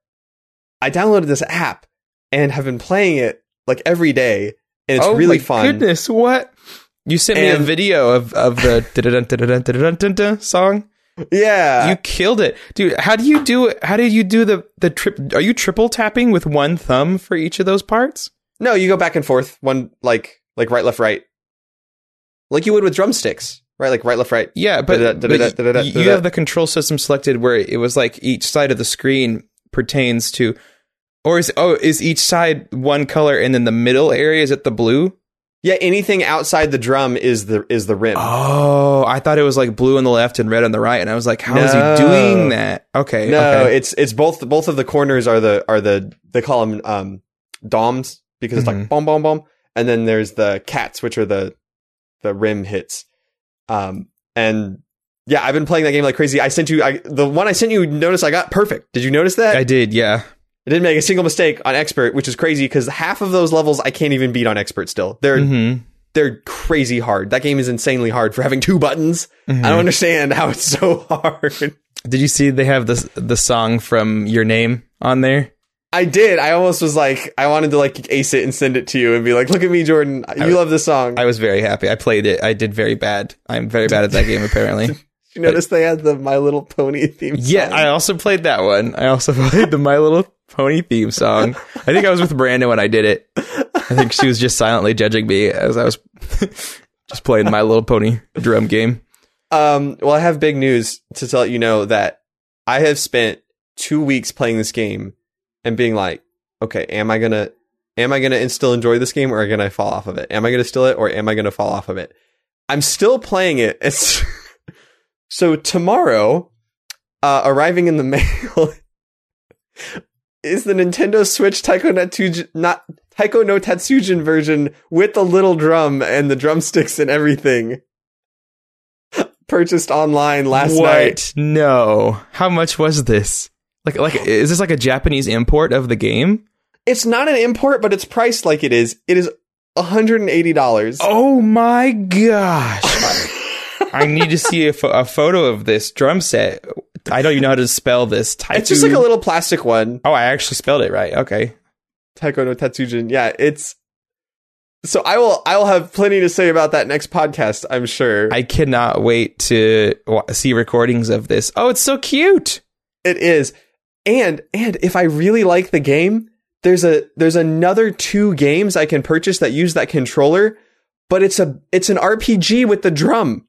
I downloaded this app and have been playing it like every day, and it's oh really my fun. Goodness, what? You sent me And- a video of, of the da-da-dun-da-da-dun-da-dun-da song. Yeah. You killed it. Dude, how do you do it? How did you do the, the trip? Are you triple tapping with one thumb for each of those parts? No, you go back and forth, one like like right, left, right, like you would with drumsticks, right? Like right, left, right. Yeah, but, Da-da-da-da-da-da-da-da. but you have the control system selected where it was like each side of the screen pertains to, or is oh is each side one color and then the middle area is it the blue? Yeah, anything outside the drum is the is the rim. Oh, I thought it was like blue on the left and red on the right, and I was like, how is No. he doing that? Okay, No, okay. it's it's both both of the corners are the are the they call them um doms because it's Mhm. like boom boom boom, and then there's the cats, which are the the rim hits. Um and yeah, I've been playing that game like crazy. I sent you I the one I sent you. Notice I got perfect. Did you notice that? I did, yeah. I didn't make a single mistake on expert, which is crazy because half of those levels I can't even beat on expert. Still, they're Mm-hmm. they're crazy hard. That game is insanely hard for having two buttons. Mm-hmm. I don't understand how it's so hard. Did you see they have this the song from Your Name on there? I did. I almost was like, I wanted to like ace it and send it to you and be like, look at me, Jordan. You I- love this song. I was very happy. I played it. I did very bad. I'm very bad at that game, apparently. Did you notice they had the My Little Pony theme song? Yeah, I also played that one. I also played the My Little Pony theme song. I think I was with Brandon when I did it. I think she was just silently judging me as I was just playing My Little Pony drum game. Um, well, I have big news to let you know that I have spent two weeks playing this game and being like, okay, am I gonna, am I gonna still enjoy this game or am I gonna fall off of it? Am I gonna steal it or am I gonna fall off of it? I'm still playing it. It's so tomorrow, uh, arriving in the mail is the Nintendo Switch Taiko no Tatsujin, not Taiko no Tatsujin version with the little drum and the drumsticks and everything. Purchased online last what? night. No. How much was this? Like, like, is this like a Japanese import of the game? It's not an import, but it's priced like it is. It is one hundred eighty dollars. Oh my gosh. I need to see a, pho- a photo of this drum set. I don't even know how to spell this. Taiku. It's just like a little plastic one. Oh, I actually spelled it right. Okay. Taiko no Tatsujin. Yeah, it's so I will I will have plenty to say about that next podcast, I'm sure. I cannot wait to wa- see recordings of this. Oh, it's so cute. It is. And and if I really like the game, there's a there's another two games I can purchase that use that controller, but it's a it's an R P G with the drum.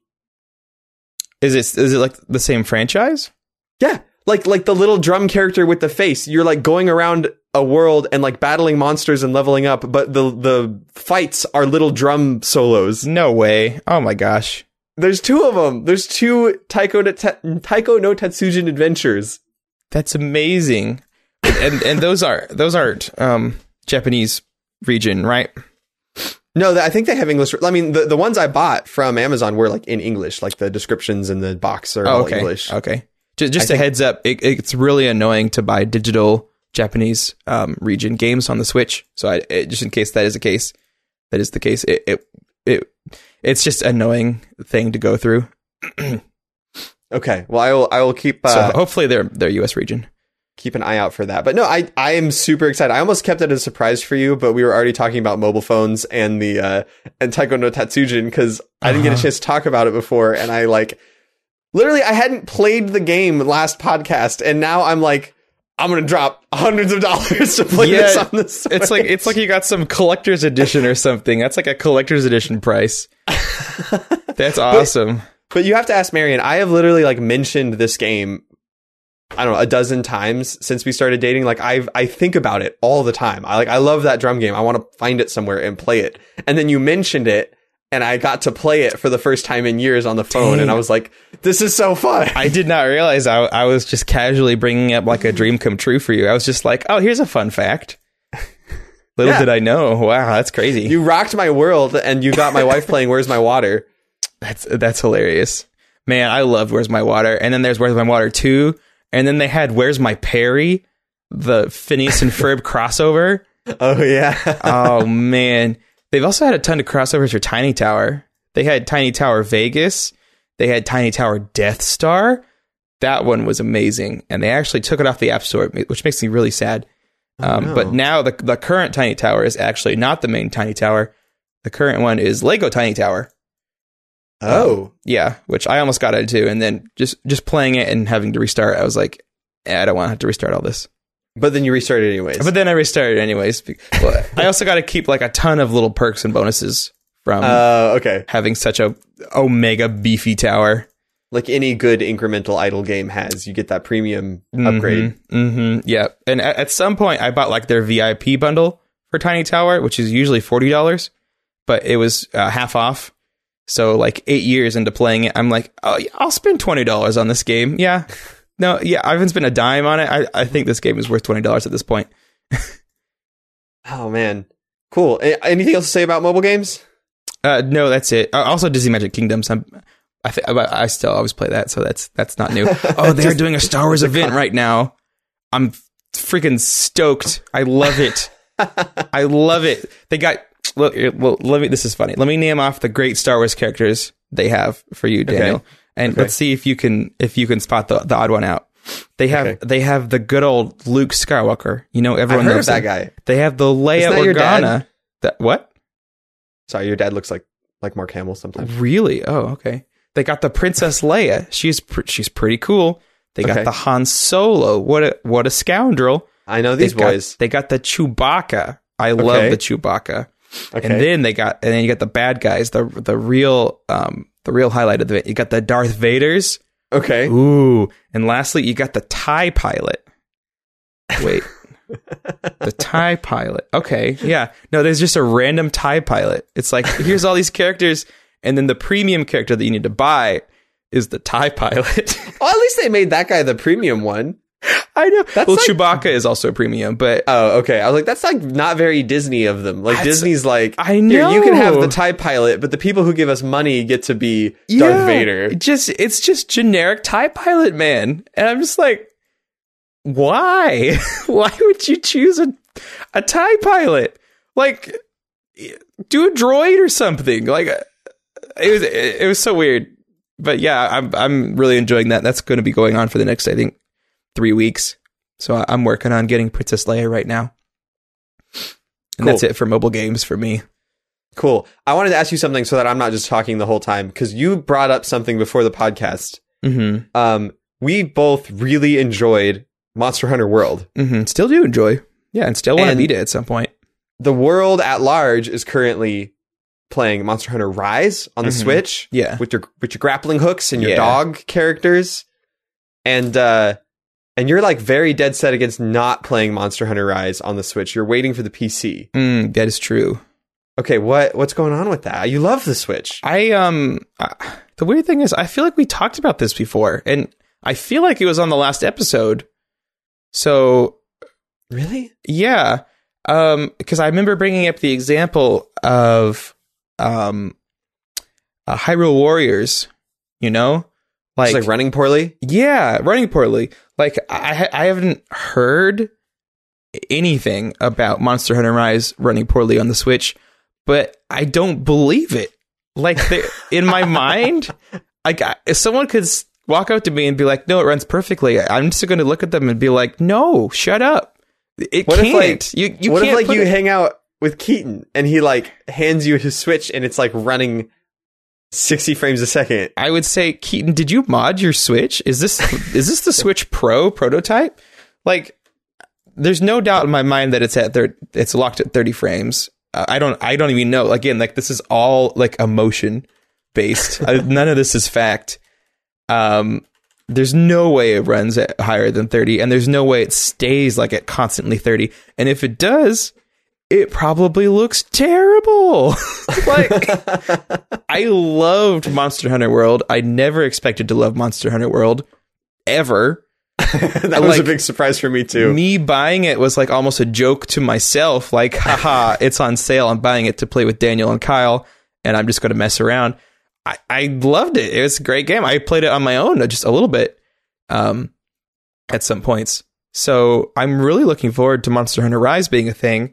Is it is it like the same franchise? Yeah, like like the little drum character with the face. You're like going around a world and like battling monsters and leveling up, but the the fights are little drum solos. No way. Oh my gosh. There's two of them. There's two Taiko no, Ta- Taiko no Tatsujin adventures. That's amazing. And and those are those aren't um Japanese region, right? No, I think they have English. I mean, the, the ones I bought from Amazon were like in English, like the descriptions in the box are Oh, all okay. English. Okay. Just, just I a think- heads up, it, it's really annoying to buy digital Japanese um, region games on the Switch. So I, it, just in case that is the case, that is the case. It it, it it's just an annoying thing to go through. Okay, well, I will I will keep uh, So hopefully they're they're U S region. keep an eye out for that. But no, I I am super excited. I almost kept it as a surprise for you, but we were already talking about mobile phones and the uh, and Taiko no Tatsujin because I didn't get a Uh-huh. chance to talk about it before, and I like literally I hadn't played the game last podcast, and now I'm like I'm gonna drop hundreds of dollars to play Yeah, this on the Switch. It's like it's like you got some collector's edition or something. That's like a collector's edition price. That's awesome. But you have to ask Marion. I have literally like mentioned this game, I don't know, a dozen times since we started dating. Like I I think about it all the time. I like I love that drum game. I want to find it somewhere and play it. And then you mentioned it and I got to play it for the first time in years on the phone. Dang. And I was like, this is so fun. I did not realize I, I was just casually bringing up like a dream come true for you. I was just like, oh, here's a fun fact. Little Yeah. did I know. Wow, that's crazy. You rocked my world and you got my wife playing Where's My Water? That's that's hilarious. Man, I loved Where's My Water. And then there's Where's My Water two. And then they had Where's My Perry, the Phineas and Ferb crossover. Oh, yeah. Oh, man. They've also had a ton of crossovers for Tiny Tower. They had Tiny Tower Vegas. They had Tiny Tower Death Star. That one was amazing. And they actually took it off the App Store, which makes me really sad. Oh, um, no. But now the, the current Tiny Tower is actually not the main Tiny Tower. The current one is Lego Tiny Tower. Oh. Um, yeah, which I almost got into. And then just, just playing it and having to restart, I was like, eh, I don't want to have to restart all this. But then you restarted anyways. But then I restarted anyways. Well, I also got to keep like a ton of little perks and bonuses from uh, okay. having such a omega beefy tower. Like any good incremental idle game has, you get that premium upgrade. Mm-hmm, mm-hmm, yeah. And at, at some point, I bought like their V I P bundle for Tiny Tower, which is usually forty dollars, but it was uh, half off. So like eight years into playing it, I'm like, oh, yeah, I'll spend twenty dollars on this game. Yeah. No, yeah, I haven't spent a dime on it. I, I think this game is worth twenty dollars at this point. Oh, man. Cool. A- anything else to say about mobile games? Uh, no, that's it. Uh, also, Disney Magic Kingdoms. I'm, I th- I still always play that, so that's that's not new. Oh, they're Just- doing a Star Wars event right now. I'm freaking stoked. I love it. I love it. They got. Look, well, let me. This is funny. Let me name off the great Star Wars characters they have for you, Daniel, Okay. and Okay. let's see if you can if you can spot the, the odd one out. They have Okay. they have the good old Luke Skywalker. You know, everyone I've heard knows of that him. guy. They have the Leia Isn't that your dad? Organa. That what? Sorry, your dad looks like, like Mark Hamill sometimes. Really? Oh, okay. They got the Princess Leia. She's pr- she's pretty cool. They got Okay. the Han Solo. What a what a scoundrel. I know these They've got- boys. they got the Chewbacca. I Okay. love the Chewbacca. Okay. And then they got and then you got the bad guys. The the real um the real highlight of the event. You got the Darth Vaders. okay. Ooh. And lastly, you got the TIE pilot. Wait. The TIE pilot. Okay. Yeah. No, there's just a random TIE pilot. It's like, here's all these characters, and then the premium character that you need to buy is the TIE pilot. Well, at least they made that guy the premium one. I know. That's well, like- Chewbacca is also a premium, but Oh, okay. I was like, that's like not very Disney of them. Like That's- Disney's like, I here, you can have know. the TIE pilot, but the people who give us money get to be yeah, Darth Vader. it Just it's just generic TIE pilot, man. And I'm just like, why? Why would you choose a a TIE pilot? Like, do a droid or something. Like, it was it, it was so weird. But yeah, I'm I'm really enjoying that. That's going to be going on for the next, I think, three weeks. So I'm working on getting Princess Leia right now. And Cool. that's it for mobile games for me. Cool. I wanted to ask you something so that I'm not just talking the whole time, because you brought up something before the podcast. Mm-hmm. Um, we both really enjoyed Monster Hunter World. Mm-hmm. Still do enjoy. Yeah, and still want to And- beat it at some point. The world at large is currently playing Monster Hunter Rise on the Mhm. Switch Yeah. with your with your grappling hooks and your Yeah. dog characters, and uh, and you're like very dead set against not playing Monster Hunter Rise on the Switch. You're waiting for the P C. Mm, that is true. Okay, what what's going on with that? You love the Switch. I um uh, the weird thing is I feel like we talked about this before, and I feel like it was on the last episode. So Really? yeah, um, because I remember bringing up the example of um, uh, Hyrule Warriors. You know, Like, like, like running poorly? yeah, running poorly. Like I I haven't heard anything about Monster Hunter Rise running poorly on the Switch, but I don't believe it. Like they- in my mind, like I- if someone could s- walk out to me and be like, "No, it runs perfectly," I'm just going to look at them and be like, "No, shut up! It What if, can't. like- you you what can't if like put you it- hang out with Keaton and he like hands you his Switch and it's like running sixty frames a second? I would say, Keaton, did you mod your Switch? Is this is this the Switch Pro prototype? Like, there's no doubt in my mind that it's at thir- it's locked at thirty frames. Uh, I don't I don't even know. Again, like this is all like emotion based. I, none of this is fact. Um, there's no way it runs at higher than thirty, and there's no way it stays like at constantly thirty. And if it does, it probably looks terrible. Like, I loved Monster Hunter World. I never expected to love Monster Hunter World ever. That was a Like, big surprise for me too. Me buying it was like almost a joke to myself. Like, haha, it's on sale. I'm buying it to play with Daniel and Kyle, and I'm just going to mess around. I, I loved it. It was a great game. I played it on my own just a little bit um, at some points. So I'm really looking forward to Monster Hunter Rise being a thing,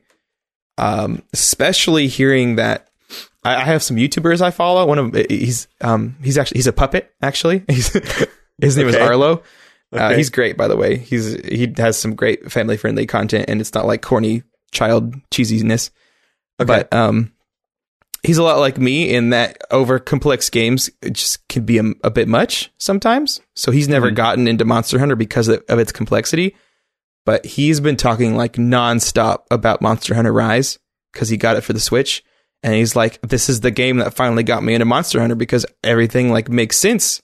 um, especially hearing that I, I have some YouTubers I follow. One of he's um, he's actually he's a puppet. Actually, he's, his name okay. is Arlo. Okay. Uh, he's great, by the way. He's he has some great family friendly content, and it's not like corny child cheesiness. Okay. But um, he's a lot like me in that over complex games just can be a, a bit much sometimes. So he's never mm-hmm. gotten into Monster Hunter because of, of its complexity. But he's been talking like nonstop about Monster Hunter Rise because he got it for the Switch. And he's like, this is the game that finally got me into Monster Hunter because everything like makes sense.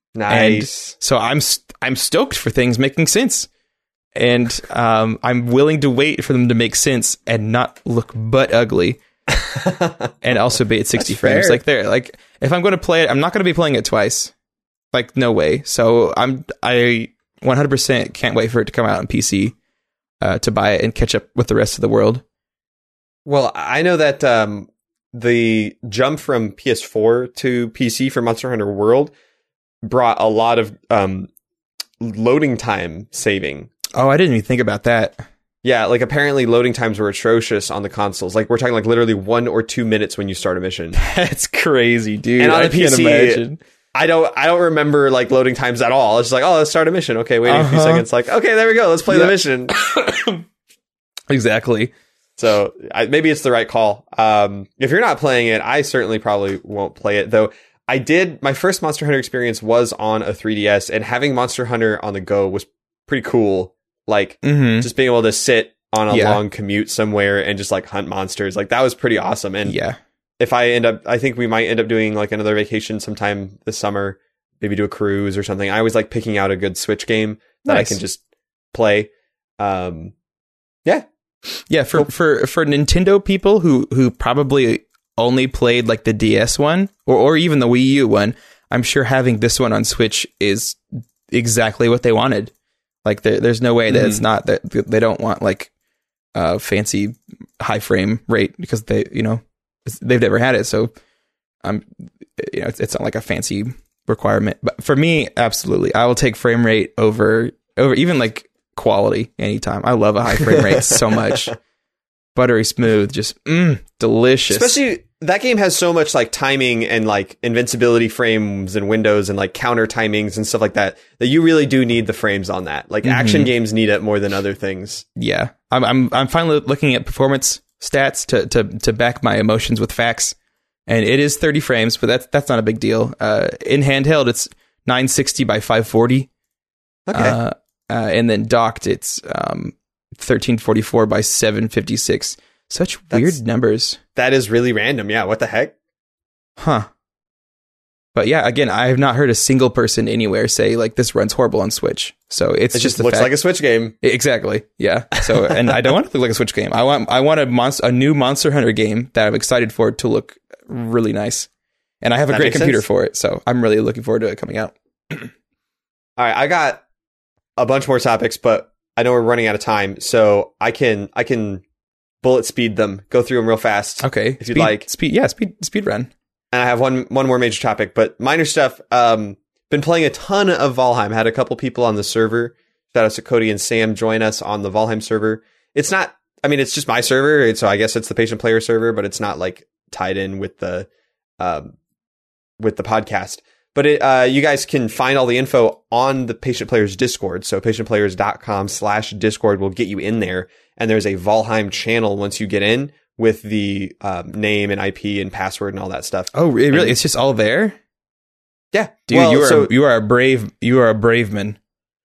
Nice. And so I'm I'm stoked for things making sense. And um, I'm willing to wait for them to make sense and not look butt ugly. And also be at sixty frames. Like there, like if I'm going to play it, I'm not going to be playing it twice. Like no way. So I'm I one hundred percent can't wait for it to come out on P C uh, to buy it and catch up with the rest of the world. Well, I know that um, the jump from P S four to P C for Monster Hunter World brought a lot of um, loading time saving. Oh, I didn't even think about that. Yeah, like apparently loading times were atrocious on the consoles. Like we're talking like literally one or two minutes when you start a mission. That's crazy, dude. And on I a P C, can't imagine. I don't I don't remember like loading times at all. It's just like, oh, let's start a mission. Okay, waiting uh-huh. a few seconds. Like, okay, there we go. Let's play yeah. the mission. Exactly. So I, maybe it's the right call. Um, if you're not playing it, I certainly probably won't play it. Though I did, my first Monster Hunter experience was on a three D S, and having Monster Hunter on the go was pretty cool. Like mm-hmm. just being able to sit on a yeah. long commute somewhere and just like hunt monsters. Like that was pretty awesome. And yeah, if I end up, I think we might end up doing like another vacation sometime this summer, maybe do a cruise or something. I always like picking out a good Switch game that nice. I can just play. Um, yeah. Yeah. For, cool. for, for Nintendo people who, who probably only played like the D S one or, or even the Wii U one, I'm sure having this one on Switch is exactly what they wanted. Like there, there's no way that mm-hmm. it's not that they don't want like uh fancy high frame rate because they, you know, they've never had it. So I'm, you know, it's, it's not like a fancy requirement, but for me, absolutely. I will take frame rate over, over even like quality anytime. I love a high frame rate so much. Buttery smooth, just mm, delicious. Especially that game has so much like timing and like invincibility frames and windows and like counter timings and stuff like that, that you really do need the frames on that. Like mm-hmm. action games need it more than other things. Yeah. I'm I'm I'm finally looking at performance stats to to to back my emotions with facts. And it is thirty frames, but that's that's not a big deal. Uh, in handheld it's nine sixty by five forty. Okay. Uh, uh, and then docked it's um thirteen forty-four by seven fifty-six. Such That's, weird numbers. That is really random. Yeah, what the heck? Huh. But yeah, again, I have not heard a single person anywhere say like this runs horrible on Switch. So it's it just just the looks fact- like a Switch game. Exactly. Yeah. So and I don't want it to look like a Switch game. I want I want a monster a new Monster Hunter game that I'm excited for it to look really nice. And I have a that great computer sense. for it, so I'm really looking forward to it coming out. All right, I got a bunch more topics, but I know we're running out of time, so I can I can bullet speed them, go through them real fast. Okay, if you'd speed, like. Speed, yeah, speed speed run. And I have one one more major topic, but minor stuff. Um, been playing a ton of Valheim. Had a couple people on the server. Shout out to Cody and Sam join us on the Valheim server. It's not. I mean, it's just my server, so I guess it's the patient player server, but it's not like tied in with the um with the podcast. But it, uh, you guys can find all the info on the Patient Players Discord. So patientplayers.com slash Discord will get you in there. And there's a Valheim channel once you get in with the um, name and I P and password and all that stuff. Oh, really? And, it's just all there? Yeah. Dude, well, you are so, you are a brave you are a brave man.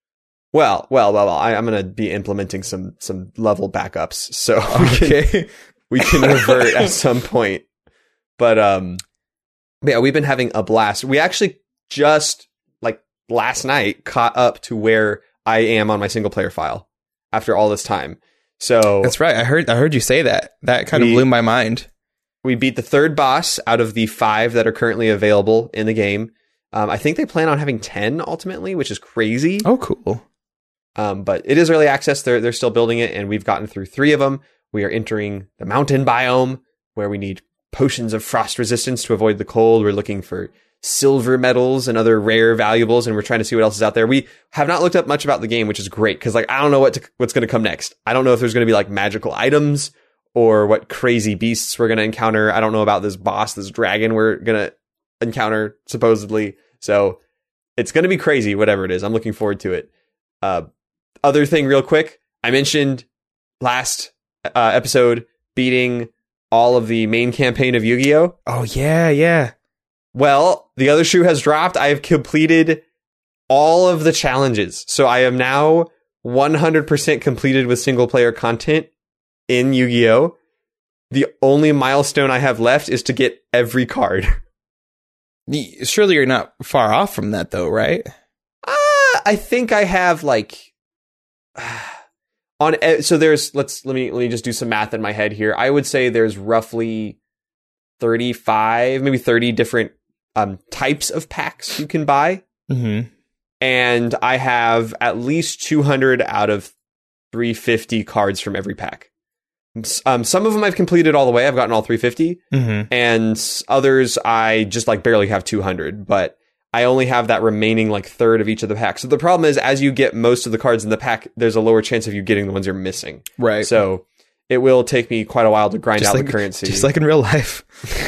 Well, well, well, well I, I'm going to be implementing some some level backups. So okay. we can, we can revert at some point. But um But yeah, we've been having a blast. We actually just, like, last night caught up to where I am on my single player file after all this time. So that's right. I heard I heard you say that. That kind we, of blew my mind. We beat the third boss out of the five that are currently available in the game. Um, I think they plan on having ten ultimately, which is crazy. Oh, cool. Um, but it is early access. They're, they're still building it, and we've gotten through three of them. We are entering the mountain biome where we need potions of frost resistance to avoid the cold. We're looking for silver medals and other rare valuables, and we're trying to see what else is out there. We have not looked up much about the game, which is great because like I don't know what to, what's going to come next. I don't know if there's going to be like magical items or what crazy beasts we're going to encounter. I don't know about this boss, this dragon we're going to encounter supposedly. So it's going to be crazy, whatever it is. I'm looking forward to it. Uh, other thing real quick, I mentioned last uh, episode beating all of the main campaign of Yu-Gi-Oh! Oh, yeah, yeah. Well, the other shoe has dropped. I have completed all of the challenges. So I am now one hundred percent completed with single player content in Yu-Gi-Oh! The only milestone I have left is to get every card. Surely you're not far off from that, though, right? Uh, I think I have like on. So there's let's let me let me just do some math in my head here. I would say there's roughly thirty-five, maybe thirty different um, types of packs you can buy, mm-hmm. and I have at least two hundred out of three hundred fifty cards from every pack. Um, some of them I've completed all the way. I've gotten all three hundred fifty, mm-hmm. and others I just like barely have two hundred, but I only have that remaining like third of each of the packs. So the problem is as you get most of the cards in the pack, there's a lower chance of you getting the ones you're missing. Right. So it will take me quite a while to grind just out like, the currency. Just like in real life.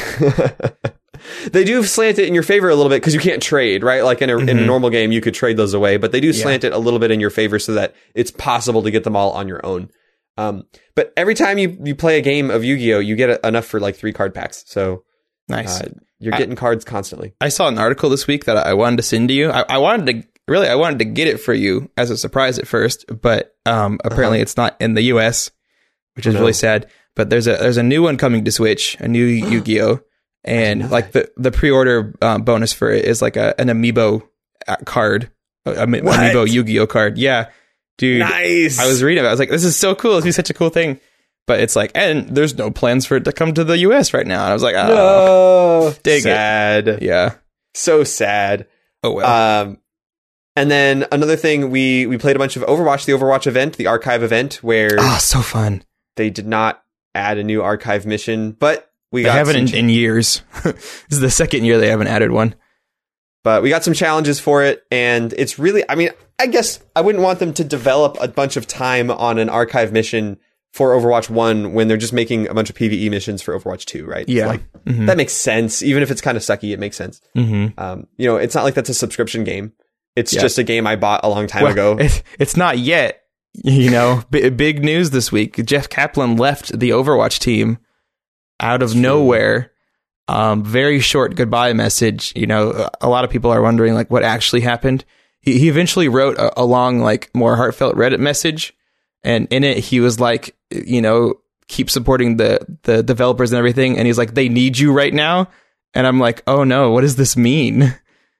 They do slant it in your favor a little bit because you can't trade, right? Like in a, mm-hmm. in a normal game, you could trade those away, but they do slant yeah. it a little bit in your favor so that it's possible to get them all on your own. Um, but every time you, you play a game of Yu-Gi-Oh, you get a, enough for like three card packs. So nice. Uh, you're getting I, cards constantly. I saw an article this week that I wanted to send to you. I, I wanted to really, I wanted to get it for you as a surprise at first, but um, apparently uh-huh. it's not in the U S, which is no. really sad. But there's a there's a new one coming to Switch, a new Yu-Gi-Oh, and like the the pre-order um, bonus for it is like a an amiibo card, a, a amiibo Yu-Gi-Oh card. Yeah. Dude, nice. I was reading about it. I was like, this is so cool. It's be such a cool thing. But it's like, and there's no plans for it to come to the U S right now. And I was like, oh, no. Dig sad. It. Yeah. So sad. Oh, well. Um, and then another thing, we, we played a bunch of Overwatch, the Overwatch event, the archive event, where oh, so fun. They did not add a new archive mission, but we they got haven't in, ch- in years. This is the second year they haven't added one. But we got some challenges for it, and it's really, I mean, I guess I wouldn't want them to develop a bunch of time on an archive mission for Overwatch one when they're just making a bunch of PvE missions for Overwatch two, right? Yeah. Like, mm-hmm. that makes sense. Even if it's kind of sucky, it makes sense. Mm-hmm. Um, you know, it's not like that's a subscription game. It's yeah. just a game I bought a long time well, ago. It, it's not yet. You know, b- big news this week. Jeff Kaplan left the Overwatch team out of nowhere. Um, very short goodbye message. You know, a lot of people are wondering like what actually happened. He, he eventually wrote a, a long, like more heartfelt Reddit message. And in it, he was like, you know, keep supporting the, the developers and everything. And he's like, they need you right now. And I'm like, oh no, what does this mean?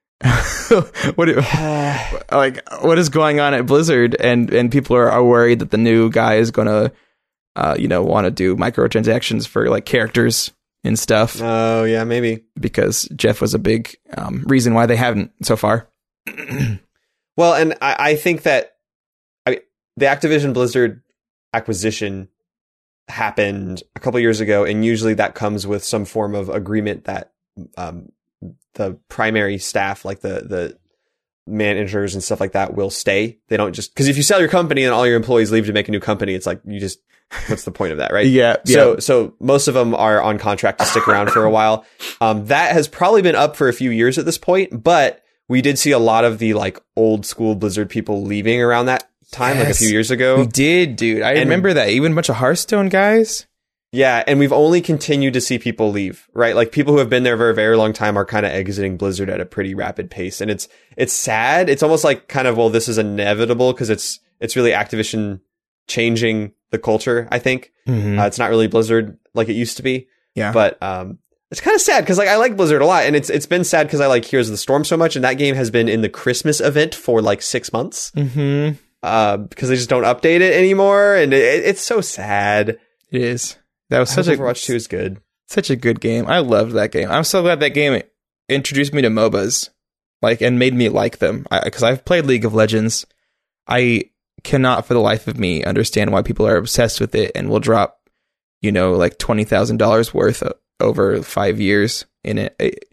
what do, like what is going on at Blizzard? And, and people are, are worried that the new guy is going to, uh, you know, want to do microtransactions for like characters and stuff. Oh, yeah, maybe. Because Jeff was a big um, reason why they haven't so far. Well, and I, I think that I mean, the Activision Blizzard acquisition happened a couple years ago, and usually that comes with some form of agreement that um, the primary staff, like the the managers and stuff like that, will stay. They don't just, because if you sell your company and all your employees leave to make a new company, it's like you just, what's the point of that, right? Yeah. So, yeah. so most of them are on contract to stick around for a while. Um, that has probably been up for a few years at this point, but we did see a lot of the like old school Blizzard people leaving around that time, yes, like a few years ago. We did, dude. I and, remember that. Even a bunch of Hearthstone guys. Yeah, and we've only continued to see people leave, right? Like people who have been there for a very long time are kind of exiting Blizzard at a pretty rapid pace, and it's it's sad. It's almost like kind of, well, this is inevitable because it's it's really Activision changing the culture, I think. Mm-hmm. Uh, it's not really Blizzard like it used to be. Yeah. But um, it's kind of sad because like I like Blizzard a lot, and it's it's been sad because I like Heroes of the Storm so much, and that game has been in the Christmas event for like six months. Mm-hmm. Uh, because they just don't update it anymore, and it, it's so sad. It is. That was such a Overwatch two is good. Such a good game. I loved that game. I'm so glad that game introduced me to M O B As, like, and made me like them. Because I've played League of Legends. I cannot, for the life of me, understand why people are obsessed with it and will drop, you know, like twenty thousand dollars worth over five years in it.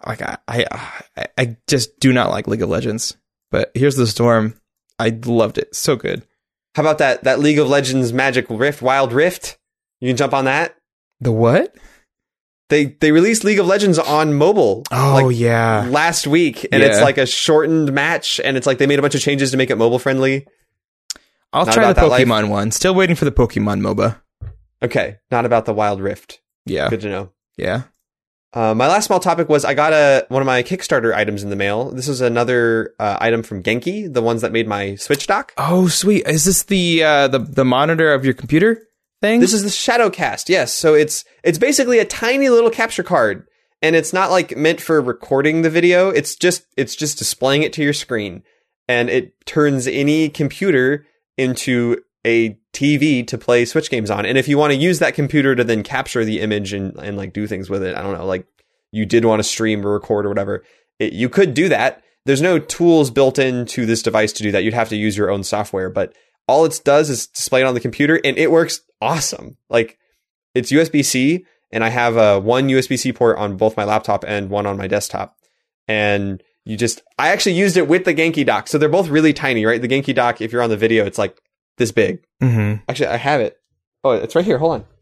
like I, I I just do not like League of Legends. But Here's the Storm, I loved it. So good. How about that that League of Legends Magic Rift, Wild Rift? You can jump on that. The what? They they released League of Legends on mobile. Oh, like, yeah. last week, and Yeah. it's like a shortened match, and it's like they made a bunch of changes to make it mobile friendly. I'll Not try the about that Pokemon one. Still waiting for the Pokemon MOBA. Okay, not about the Wild Rift. Yeah. Good to know. Yeah. Uh, my last small topic was I got a one of my Kickstarter items in the mail. This is another uh, item from Genki, the ones that made my Switch dock. Oh, sweet. Is this the uh, the the monitor of your computer thing? This is the Shadowcast, yes. So it's it's basically a tiny little capture card, and it's not like meant for recording the video. It's just it's just displaying it to your screen, and it turns any computer into a T V to play Switch games on. And if you want to use that computer to then capture the image and, and like do things with it, I don't know, like you did want to stream or record or whatever, it, you could do that. There's no tools built into this device to do that. You'd have to use your own software, but all it does is display it on the computer, and it works awesome. Like, it's U S B C, and I have a one U S B C port on both my laptop and one on my desktop. And you just, I actually used it with the Genki dock. So they're both really tiny, right? The Genki dock, if you're on the video, it's like this big. Mm-hmm. Actually, I have it. Oh, it's right here. Hold on.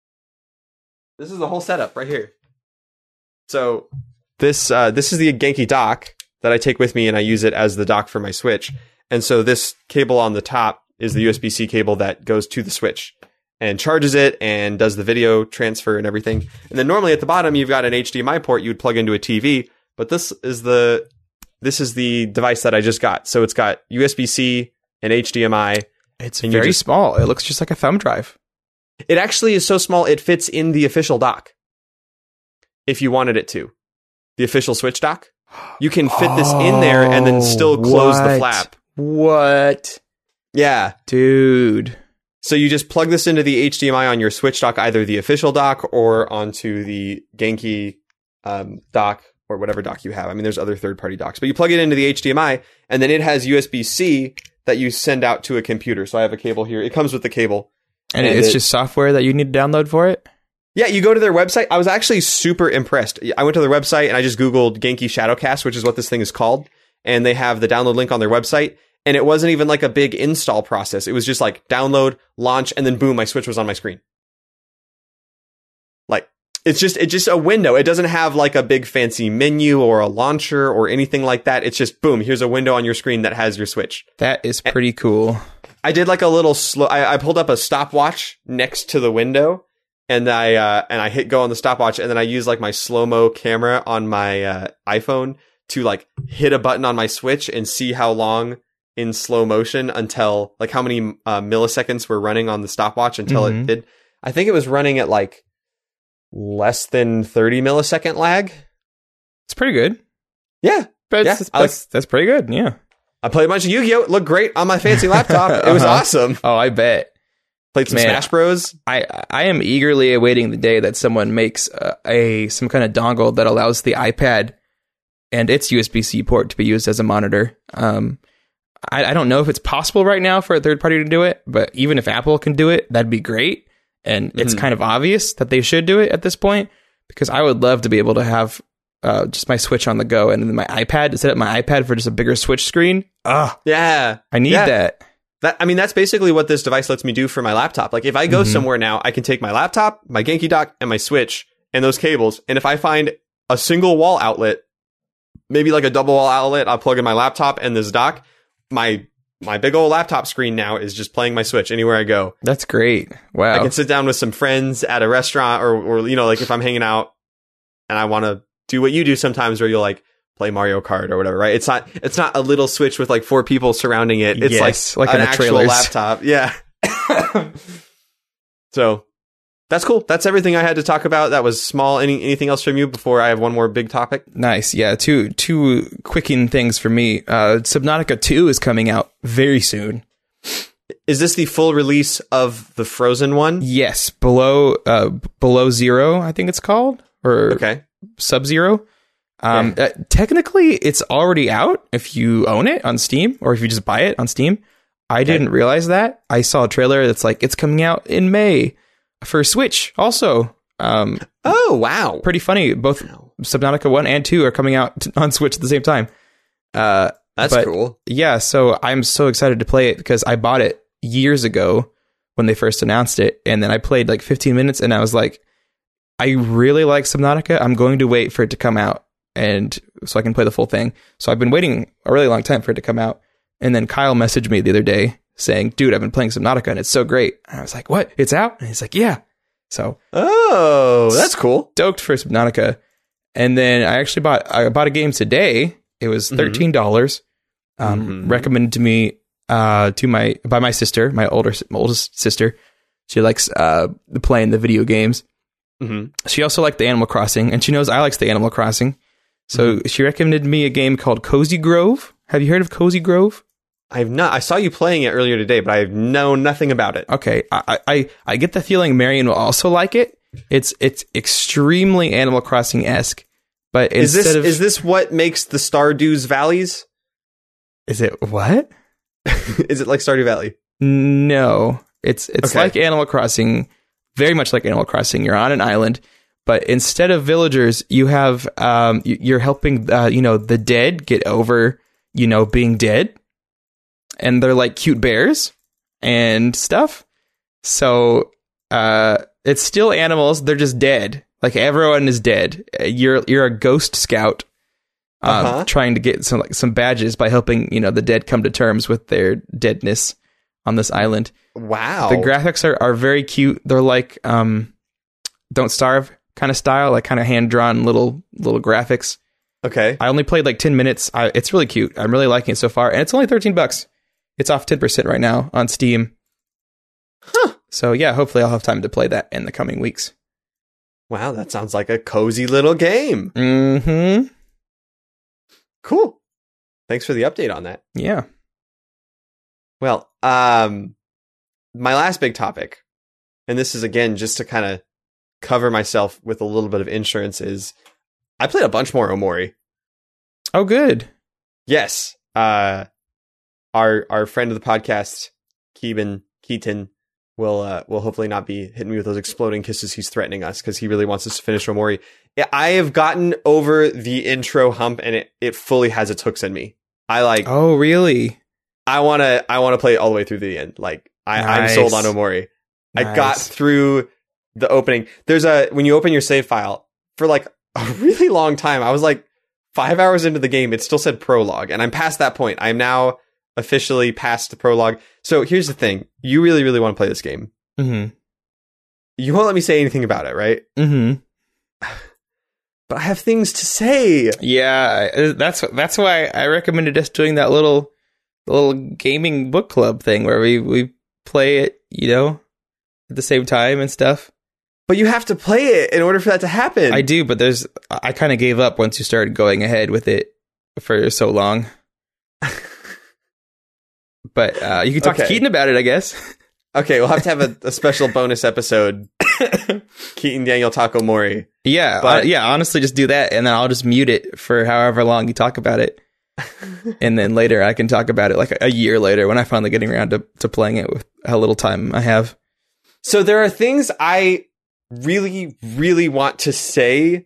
This is the whole setup right here. So this uh, this is the Genki dock that I take with me, and I use it as the dock for my Switch. And so this cable on the top is the U S B C cable that goes to the Switch and charges it and does the video transfer and everything. And then normally at the bottom, you've got an H D M I port you would plug into a T V, but this is the this is the device that I just got. So it's got U S B C and H D M I. It's And you very just- small. It looks just like a thumb drive. It actually is so small, it fits in the official dock. If you wanted it to. The official Switch dock. You can fit this in there and then still close the What? flap. What? Yeah. Dude. So you just plug this into the H D M I on your Switch dock, either the official dock or onto the Genki um, dock or whatever dock you have. I mean, there's other third-party docks. But you plug it into the H D M I, and then it has U S B C that you send out to a computer. So I have a cable here. It comes with the cable. And, And it's it- just software that you need to download for it? Yeah, you go to their website. I was actually super impressed. I went to their website and I just Googled Genki Shadowcast, which is what this thing is called. And they have the download link on their website. And it wasn't even like a big install process. It was just like download, launch, and then boom, my Switch was on my screen. Like, it's just, it's just a window. It doesn't have like a big fancy menu or a launcher or anything like that. It's just boom, here's a window on your screen that has your Switch. That is pretty cool. I did like a little slow, I, I pulled up a stopwatch next to the window. And I uh, and I hit go on the stopwatch, and then I use like my slow-mo camera on my uh, iPhone to like hit a button on my Switch and see how long in slow motion until like how many uh, milliseconds were running on the stopwatch until Mhm. it did. I think it was running at like less than thirty millisecond lag. It's pretty good. Yeah, But Yeah, that's, I like- that's, that's pretty good, yeah. I played a bunch of Yu-Gi-Oh! It looked great on my fancy laptop. It was Uh-huh. awesome. Oh, I bet. Played some Man. Smash Bros. I I am eagerly awaiting the day that someone makes uh, a some kind of dongle that allows the iPad and its U S B C port to be used as a monitor. Um, I, I don't know if it's possible right now for a third party to do it, but even if Apple can do it, that'd be great. And it's Mhm. kind of obvious that they should do it at this point, because I would love to be able to have uh, just my Switch on the go and then my iPad, to set up my iPad for just a bigger Switch screen. Ah, Yeah. I need Yeah. that. That, I mean, that's basically what this device lets me do for my laptop. Like, if I go Mhm. somewhere now, I can take my laptop, my Genki dock, and my Switch, and those cables. And if I find a single wall outlet, maybe like a double wall outlet, I'll plug in my laptop and this dock. My my big old laptop screen now is just playing my Switch anywhere I go. That's great. Wow. I can sit down with some friends at a restaurant, or, or you know, like if I'm hanging out and I want to do what you do sometimes, where you'll like play Mario Kart or whatever, right? It's not it's not a little Switch with like four people surrounding it. It's Yes, like, like an in the actual trailers. laptop. Yeah. So that's cool. That's everything I had to talk about. That was small. Any anything else from you before I have one more big topic? Nice. Yeah, two two quicking things for me. Uh, Subnautica two is coming out very soon. Is this the full release of the Frozen one? Yes, below uh, below zero, I think it's called, or Okay. Sub Zero. Um, uh, technically, it's already out if you own it on Steam, or if you just buy it on Steam. I didn't realize that. I saw a trailer that's like it's coming out in May for Switch. Also, um, Oh, wow. pretty funny. Both Subnautica one and two are coming out on Switch at the same time. Uh, That's but, cool. Yeah, so I'm so excited to play it because I bought it years ago when they first announced it, and then I played like fifteen minutes, and I was like, I really like Subnautica. I'm going to wait for it to come out, and so I can play the full thing. So I've been waiting a really long time for it to come out, and then Kyle messaged me the other day saying, dude, I've been playing Subnautica, and it's so great. And I was like, what? It's out? And he's like, yeah. So, oh, that's cool. Stoked for Subnautica. And then I actually bought I bought a game today. It was thirteen dollars. Mm-hmm. Um, mm-hmm. Recommended to me uh, to my by my sister, my older my oldest sister. She likes uh, playing the video games. Mm-hmm. She also liked the Animal Crossing, and she knows I likes the Animal Crossing. So mm-hmm. she recommended me a game called Cozy Grove. Have you heard of Cozy Grove? I've not. I saw you playing it earlier today, but I know nothing about it. Okay, I, I, I get the feeling Marion will also like it. It's it's extremely Animal Crossing esque, but is instead this of, is this what makes the Stardew's valleys? Is it what? Is it like Stardew Valley? No, it's it's okay. like Animal Crossing, very much like Animal Crossing. You're on an island, but instead of villagers, you have um you're helping uh, you know the dead get over you know being dead. And they're like cute bears and stuff. So uh, it's still animals. They're just dead. Like everyone is dead. You're you're a ghost scout um, uh-huh. trying to get some like some badges by helping you know the dead come to terms with their deadness on this island. Wow. The graphics are, are very cute. They're like um, Don't Starve kind of style, like kind of hand drawn little little graphics. Okay. I only played like ten minutes. I, it's really cute. I'm really liking it so far, and it's only thirteen bucks. It's off ten percent right now on Steam. Huh. So yeah, hopefully I'll have time to play that in the coming weeks. Wow, that sounds like a cozy little game. Mm-hmm. Cool. Thanks for the update on that. Yeah. Well, um, my last big topic, and this is again just to kind of cover myself with a little bit of insurance, is I played a bunch more Omori. Oh, good. Yes. Uh, our our friend of the podcast, Keeban Keaton, will uh, will hopefully not be hitting me with those exploding kisses he's threatening us because he really wants us to finish Omori. I have gotten over the intro hump, and it, it fully has its hooks in me. I like. Oh, really? I want to I want to play it all the way through the end. Like I, nice. I'm sold on Omori. Nice. I got through the opening. There's a when you open your save file for like a really long time. I was like five hours into the game. It still said prologue, and I'm past that point. I'm now officially past the prologue. So here's the thing: you really, really want to play this game. Mm-hmm. You won't let me say anything about it, right? Mm-hmm. But I have things to say. Yeah, that's that's why I recommended us doing that little little gaming book club thing where we, we play it, you know, at the same time and stuff. But you have to play it in order for that to happen. I do, but there's I kind of gave up once you started going ahead with it for so long. But uh, you can talk okay. to Keaton about it, I guess. Okay, we'll have to have a, a special bonus episode. Keaton Daniel Taco Mori. Yeah, but, uh, yeah. Honestly, just do that, and then I'll just mute it for however long you talk about it, and then later I can talk about it like a, a year later when I finally getting around to, to playing it with how little time I have. So there are things I really, really want to say,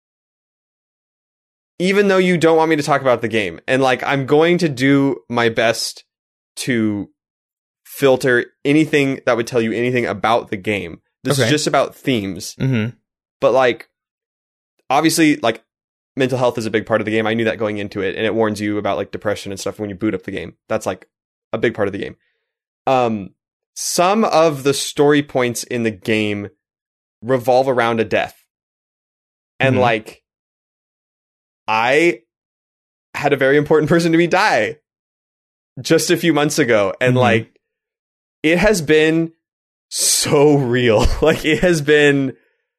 even though you don't want me to talk about the game, and like I'm going to do my best to filter anything that would tell you anything about the game. This okay. is just about themes. Mm-hmm. But like, obviously, like mental health is a big part of the game. I knew that going into it, and it warns you about like depression and stuff when you boot up the game. That's like a big part of the game. Um, some of the story points in the game revolve around a death. And mm-hmm. like, I had a very important person to me die just a few months ago. And mm-hmm. like, it has been so real. Like, it has been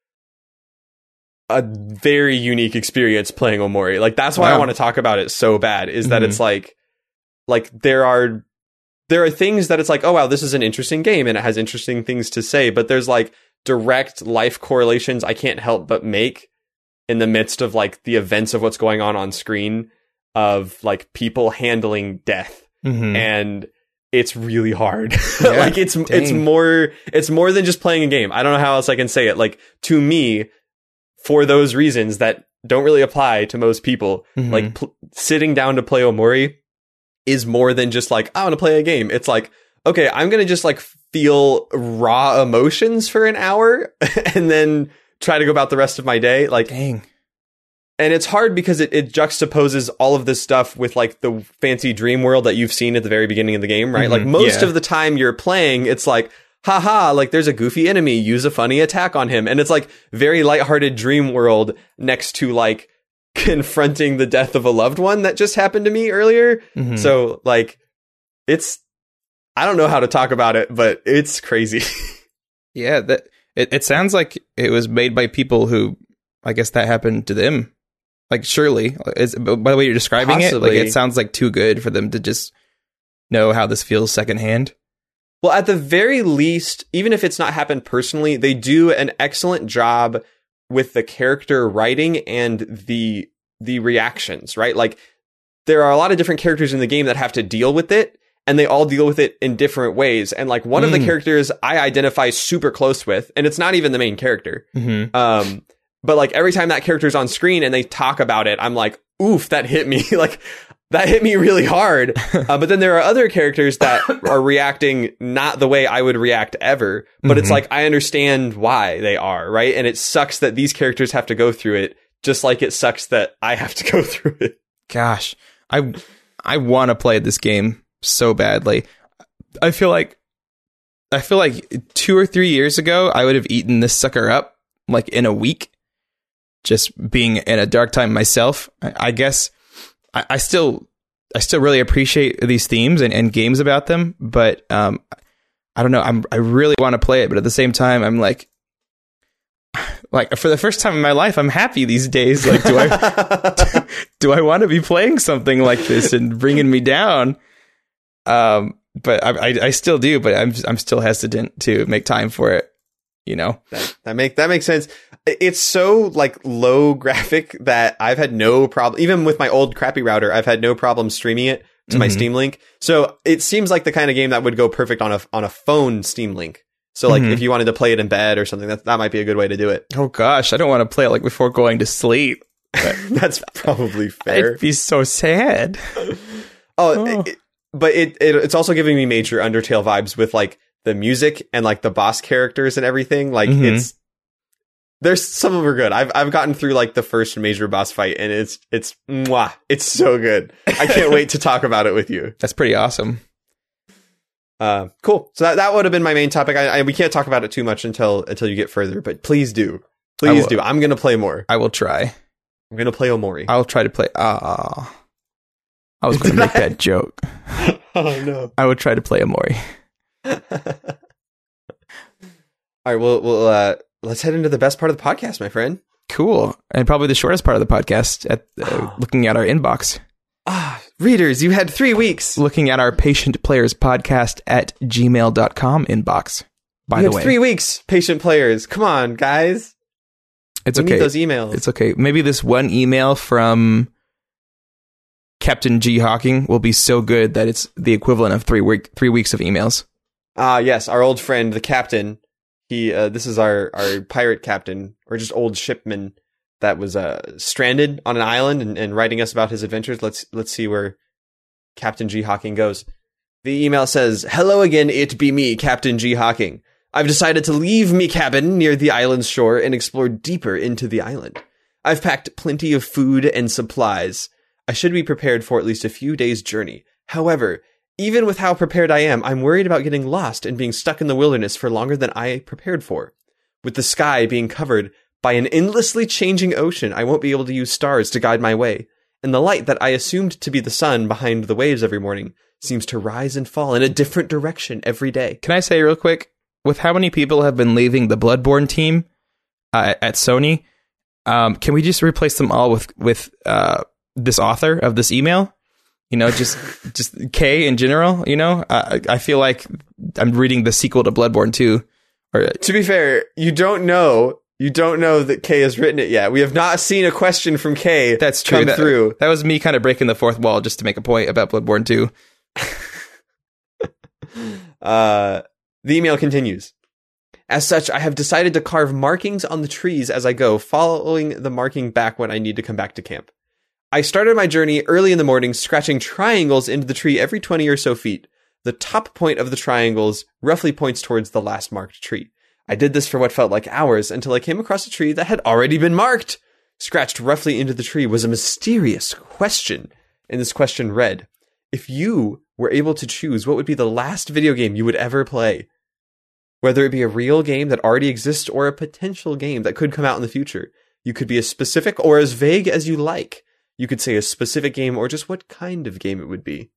a very unique experience playing Omori. Like, that's why wow. I want to talk about it so bad, is mm-hmm. that it's like, like there are, there are things that it's like, oh wow, this is an interesting game and it has interesting things to say, but there's like direct life correlations I can't help but make in the midst of like the events of what's going on on screen, of like people handling death. Mm-hmm. And it's really hard. Yeah, like it's, dang. it's more, it's more than just playing a game. I don't know how else I can say it. Like, to me, for those reasons that don't really apply to most people. Mm-hmm. Like pl- sitting down to play Omori is more than just like, I want to play a game. It's like, okay, I'm going to just like feel raw emotions for an hour and then try to go about the rest of my day. Like, dang. And it's hard because it, it juxtaposes all of this stuff with like the fancy dream world that you've seen at the very beginning of the game, right? Mm-hmm. Like most yeah. of the time you're playing, it's like, haha, like there's a goofy enemy, use a funny attack on him. And it's like very lighthearted dream world next to like confronting the death of a loved one that just happened to me earlier. Mm-hmm. So like, it's, I don't know how to talk about it, but it's crazy. yeah, that it, it sounds like it was made by people who, I guess that happened to them. Like, surely, is, by the way you're describing Possibly. it, like it sounds like too good for them to just know how this feels secondhand. Well, at the very least, even if it's not happened personally, they do an excellent job with the character writing and the the reactions, right? Like, there are a lot of different characters in the game that have to deal with it, and they all deal with it in different ways. And like one mm. of the characters I identify super close with, and it's not even the main character. Mm-hmm. Um, but like every time that character's on screen and they talk about it, I'm like, oof, that hit me. Like, that hit me really hard. Uh, but then there are other characters that are reacting not the way I would react ever. But mm-hmm. it's like, I understand why they are, right? And it sucks that these characters have to go through it, just like it sucks that I have to go through it. Gosh, I I want to play this game so badly. I feel like I feel like two or three years ago, I would have eaten this sucker up like in a week. Just being in a dark time myself, I, I guess I, I still I still really appreciate these themes and, and games about them, but um, I don't know. I'm I really want to play it, but at the same time, I'm like, like for the first time in my life, I'm happy these days. Like, do I do I want to be playing something like this and bringing me down? Um, but I, I I still do, but I'm I'm still hesitant to make time for it. You know, that, that make that makes sense. It's so like low graphic that I've had no problem, even with my old crappy router, I've had no problem streaming it to mm-hmm. my Steam Link. So it seems like the kind of game that would go perfect on a on a phone Steam Link. So like mm-hmm. if you wanted to play it in bed or something, that that might be a good way to do it. Oh gosh, I don't want to play it like before going to sleep. That's probably fair. I'd be so sad. oh, oh. It, but it, it it's also giving me major Undertale vibes with like the music and like the boss characters and everything. Like mm-hmm. it's there's some of them are good. I've I've gotten through like the first major boss fight and it's it's mwah, it's so good. I can't wait to talk about it with you. That's pretty awesome. Uh, cool. So that, that would have been my main topic. I, I we can't talk about it too much until until you get further, but please do, please will, do. I'm gonna play more. I will try. I'm gonna play Omori. I'll try to play. Ah, I was going to make that joke. Oh no! I would try to play Omori. All right. Well, well. Uh, let's head into the best part of the podcast, my friend. Cool, and probably the shortest part of the podcast. At uh, looking at our inbox. Ah, readers, you had three weeks. Looking at our Patient Players podcast at gmail dot com inbox. By you the way, three weeks, Patient Players. Come on, guys. It's we okay. Need those emails. It's okay. Maybe this one email from Captain G Hawking will be so good that it's the equivalent of three week three weeks of emails. Ah, uh, yes, our old friend, the captain. He, uh, this is our our pirate captain, or just old shipman that was uh, stranded on an island and, and writing us about his adventures. Let's let's see where Captain G Hawking goes. The email says, "Hello again, it be me, Captain G Hawking. I've decided to leave me cabin near the island's shore and explore deeper into the island. I've packed plenty of food and supplies. I should be prepared for at least a few days' journey. However, even with how prepared I am, I'm worried about getting lost and being stuck in the wilderness for longer than I prepared for. With the sky being covered by an endlessly changing ocean, I won't be able to use stars to guide my way. And the light that I assumed to be the sun behind the waves every morning seems to rise and fall in a different direction every day." Can I say real quick, with how many people have been leaving the Bloodborne team uh, at Sony, um, can we just replace them all with with uh, this author of this email? You know, just just K in general. You know, uh, I feel like I'm reading the sequel to Bloodborne two. Or to be fair, you don't know. You don't know that Kay has written it yet. We have not seen a question from Kay. That's true. Come that, through. That was me kind of breaking the fourth wall just to make a point about Bloodborne two. uh, the email continues. As such, I have decided to carve markings on the trees as I go, following the marking back when I need to come back to camp. I started my journey early in the morning, scratching triangles into the tree every twenty or so feet. The top point of the triangles roughly points towards the last marked tree. I did this for what felt like hours until I came across a tree that had already been marked. Scratched roughly into the tree was a mysterious question, and this question read, if you were able to choose what would be the last video game you would ever play, whether it be a real game that already exists or a potential game that could come out in the future, you could be as specific or as vague as you like. You could say a specific game or just what kind of game it would be.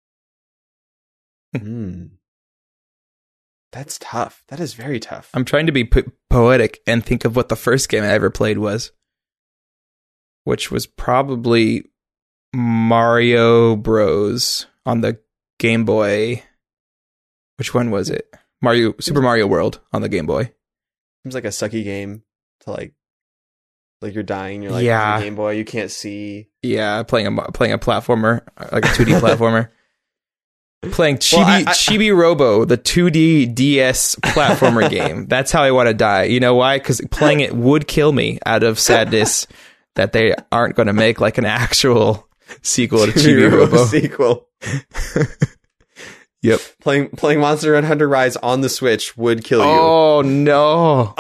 Hmm. That's tough. That is very tough. I'm trying to be po- poetic and think of what the first game I ever played was, which was probably Mario Bros. On the Game Boy. Which one was it? Mario Super Mario World on the Game Boy. Seems like a sucky game to like, like you're dying. You're like, yeah. on the Game Boy, you can't see. Yeah, playing a playing a platformer, like a two D platformer. Playing Chibi Well, I, I, Chibi Robo, the two D D S platformer game. That's how I want to die. You know why? Because playing it would kill me out of sadness that they aren't going to make like an actual sequel to Chibi, Chibi Robo. Sequel. Yep. Playing playing Monster Hunter Rise on the Switch would kill you. Oh no.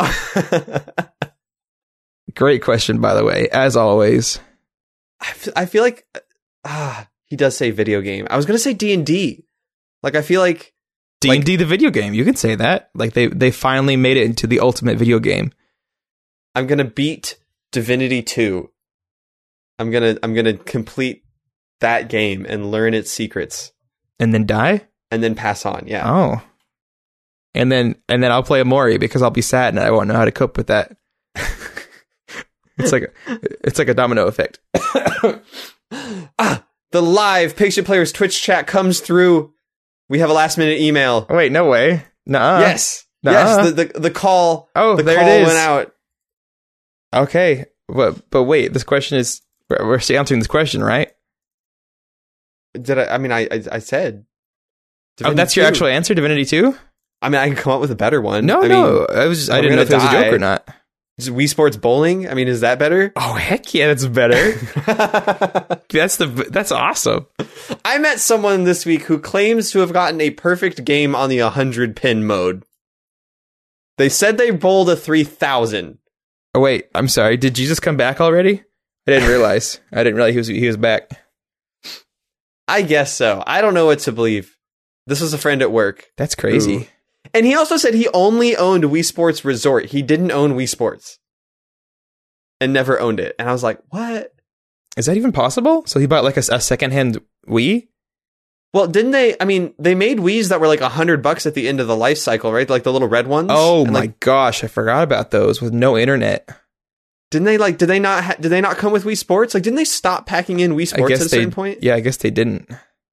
Great question, by the way, as always. I, f- I feel like ah, he does say video game. I was going to say D and D. Like, I feel like... D and D, like, the video game. You can say that. Like, they, they finally made it into the ultimate video game. I'm going to beat Divinity two. I'm going to I'm gonna complete that game and learn its secrets. And then die? And then pass on, yeah. Oh. And then and then I'll play Amori because I'll be sad and I won't know how to cope with that. It's like a, it's like a domino effect. ah, the live Picture Players Twitch chat comes through. We have a last minute email. Oh, wait, no way. Nuh-uh. Yes. Nuh-uh. Yes, the, the the call. Oh, the there call it is. went out. Okay. But but wait, this question is we're still answering this question, right? Did I I mean I I, I said Divinity oh, that's two. Your actual answer, Divinity two? I mean, I can come up with a better one. No, I no. Mean, I was just, I didn't know if it was a joke or not. Is Wii Sports Bowling? I mean, is that better? Oh, heck yeah, that's better. that's the that's awesome. I met someone this week who claims to have gotten a perfect game on the one hundred pin mode. They said they bowled a three thousand. Oh, wait, I'm sorry. Did Jesus come back already? I didn't realize. I didn't realize he was he was back. I guess so. I don't know what to believe. This was a friend at work. That's crazy. Who, and he also said he only owned Wii Sports Resort. He didn't own Wii Sports. And never owned it. And I was like, what? Is that even possible? So he bought like a, a secondhand Wii? Well, didn't they? I mean, they made Wiis that were like a hundred bucks at the end of the life cycle, right? Like the little red ones. Oh and my like, gosh, I forgot about those with no internet. Didn't they like? Did they not? Ha- did they not come with Wii Sports? Like, didn't they stop packing in Wii Sports at a they, certain point? Yeah, I guess they didn't.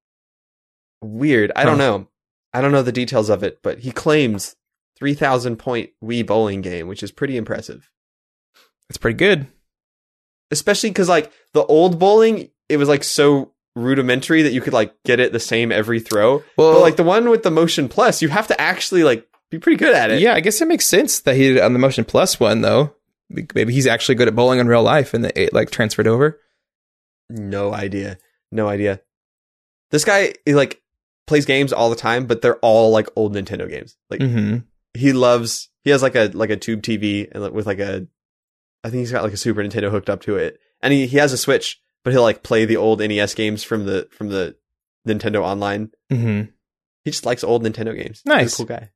Weird. I huh. don't know. I don't know the details of it, but he claims three thousand point Wii bowling game, which is pretty impressive. That's pretty good. Especially because like the old bowling, it was like so rudimentary that you could like get it the same every throw. Well, but like the one with the Motion Plus, you have to actually like be pretty good at it. Yeah, I guess it makes sense that he did it on the Motion Plus one though. Maybe he's actually good at bowling in real life and it like transferred over. No idea. No idea. This guy he like plays games all the time, but they're all like old Nintendo games. Like mm-hmm. he loves. He has like a like a tube T V and with like a. I think he's got like a Super Nintendo hooked up to it, and he, he has a Switch, but he'll like play the old N E S games from the from the Nintendo Online. Mm-hmm. He just likes old Nintendo games. Nice, he's a cool guy.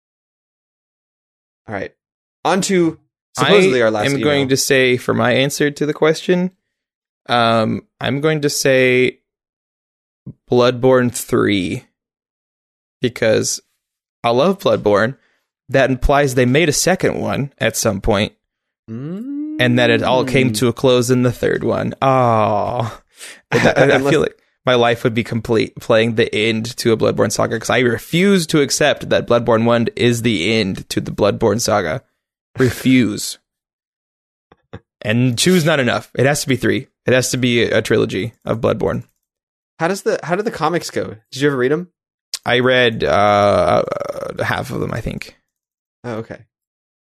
All right, on to supposedly I our last. I'm email. going to say for my answer to the question, um, I'm going to say Bloodborne three because I love Bloodborne. That implies they made a second one at some point. Mm. And that it all came to a close in the third one. Oh, I, I feel like my life would be complete playing the end to a Bloodborne saga because I refuse to accept that Bloodborne one is the end to the Bloodborne saga. Refuse. And two's not enough. It has to be three. It has to be a, a trilogy of Bloodborne. How does the how did the comics go? Did you ever read them? I read uh, half of them, I think. Oh, okay.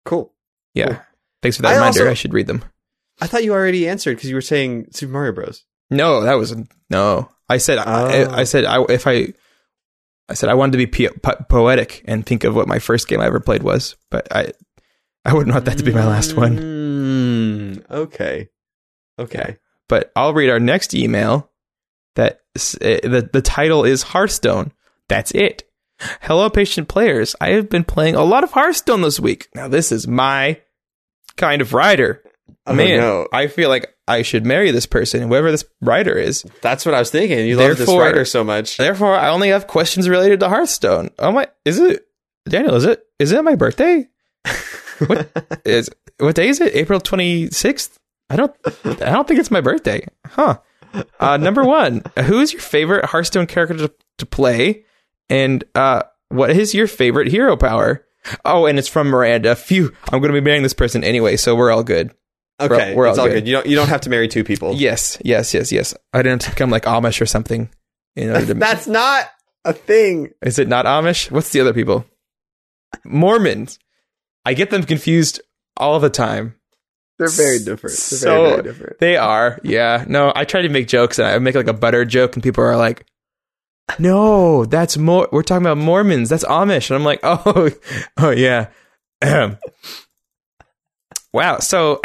Cool. Yeah. Cool. Thanks for that I reminder. also- I should read them. I thought you already answered because you were saying Super Mario Bros. No, that was no. I said Oh. I, I said I if I I said I wanted to be po- po- poetic and think of what my first game I ever played was, but I I wouldn't want that to be my last one. Mm, okay. Okay. But I'll read our next email. That s- uh, the the title is Hearthstone. That's it. Hello, patient players. I have been playing a lot of Hearthstone this week. Now this is my kind of writer. Oh, Man, no. I feel like I should marry this person, whoever this writer is. That's what I was thinking. You love this Therefore- writer so much. Therefore, I only have questions related to Hearthstone. Oh my! Is it Daniel? Is it is it my birthday? What is what day is it? April twenty sixth. I don't. I don't think it's my birthday. Huh. Uh, number one, who is your favorite Hearthstone character to, to play, and uh, what is your favorite hero power? Oh, and it's from Miranda. Phew! I'm going to be marrying this person anyway, so we're all good. Okay, We're- we're it's all all good. good. You don't. You don't have to marry two people. Yes, yes, yes, yes. I didn't have to become like Amish or something. In order to, That's not a thing. is it not Amish? What's the other people? Mormons. I get them confused all the time. They're very different. They're So- very, very different. They are. Yeah. No, I try to make jokes and I make like a butter joke and people are like, no, that's more. We're talking about Mormons. That's Amish. And I'm like, oh, oh yeah. Ahem. Wow. So,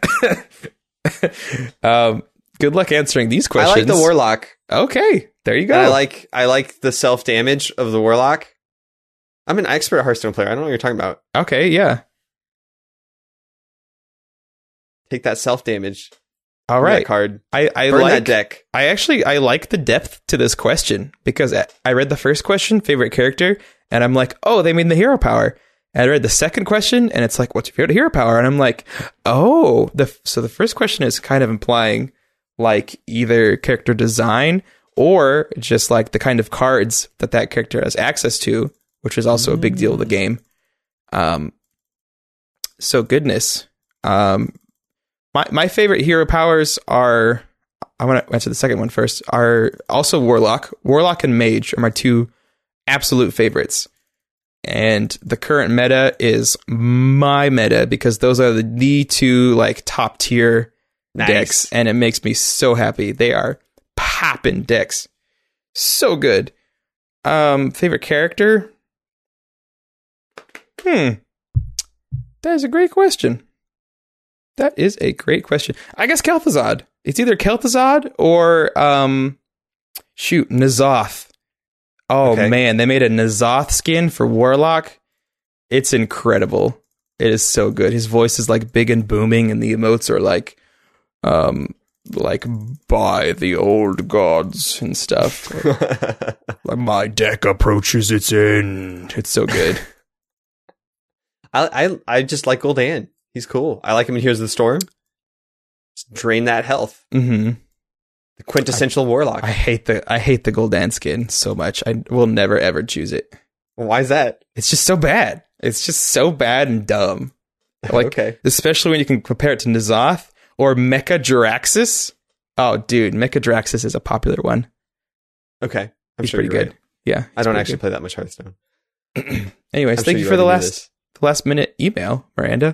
um, good luck answering these I questions. like the warlock. Okay. There you go. And I like. I like the self damage of the warlock. I'm an expert Hearthstone player. I don't know what you're talking about. okay. Yeah. Take that self damage. All right. Card. I, I Burn like that deck. I actually I like the depth to this question because I- I read the first question, favorite character, and I'm like, oh, they mean the hero power. And I read the second question, and it's like, what's your favorite hero power? And I'm like, oh, the so the first question is kind of implying like either character design or just like the kind of cards that that character has access to, which is also a big deal of the game. Um, so goodness, um, my my favorite hero powers are. I want to answer the second one first. Are also Warlock. Warlock and Mage are my two absolute favorites. And the current meta is my meta because those are the, the two like top tier Nice. decks, and it makes me so happy. They are popping decks, so good. Um, favorite character? Hmm, that is a great question. That is a great question. I guess Kel'Thuzad. It's either Kel'Thuzad or um, shoot, N'Zoth. Oh Okay. man, they made a N'Zoth skin for Warlock. It's incredible. It is so good. His voice is like big and booming, and the emotes are like, um, like by the old gods and stuff. Like my deck approaches its end. It's so good. I, I I just like Gul'dan. He's cool. I like him in Heroes of the Storm. Just drain that health. Mm-hmm. The quintessential warlock. I hate the I hate the Gul'dan skin so much. I will never ever choose it. Why is that? It's just so bad. It's just so bad and dumb. Like, Okay. especially when you can compare it to N'Zoth or Mecha Jaraxxus. Oh, dude, Mecha Jaraxxus is a popular one. Okay. I'm He's sure pretty you're good. right. Yeah, I he's don't pretty actually play that much Hearthstone. good. Anyways, I'm thank sure you you for the already knew last this. the last minute email, Miranda.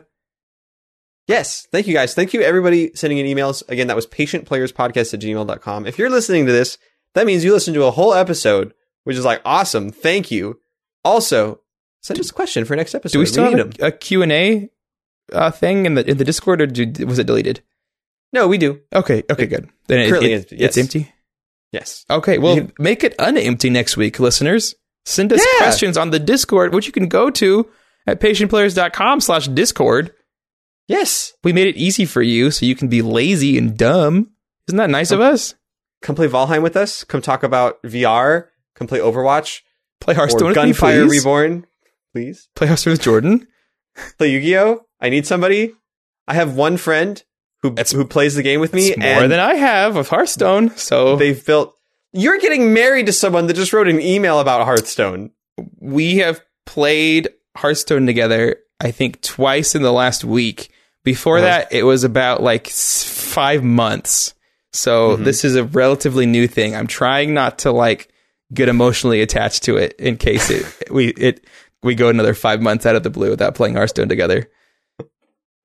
Yes. Thank you guys. Thank you everybody sending in emails. Again, that was patientplayerspodcast at gmail dot com. If you're listening to this, that means you listened to a whole episode, which is like awesome. Thank you. Also, send us a question for next episode. Do we still need have them. a, a Q and A uh, thing in the in the Discord, or do, was it deleted? No, we do. Okay, okay, It good. Then it, currently it- is, yes. it's empty. Yes. Okay, well, You make it unempty next week, listeners. Send us Yeah. questions on the Discord, which you can go to at patientplayers.com slash Discord. Yes. We made it easy for you so you can be lazy and dumb. Isn't that nice of us? Come play Valheim with us. Come talk about V R. Come play Overwatch. Play Hearthstone or with me, Gunfire please. Reborn. Please. Play Hearthstone with Jordan. Play Yu-Gi-Oh! I need somebody. I have one friend who That's- who plays the game with me. It's more and than I have with Hearthstone, so they've built... You're getting married to someone that just wrote an email about Hearthstone. we have played Hearthstone together, I think, twice in the last week. Before Uh-huh. that, it was about like s- five months. So Mhm. this is a relatively new thing. I'm trying not to like get emotionally attached to it in case it we it we go another five months out of the blue without playing Hearthstone together.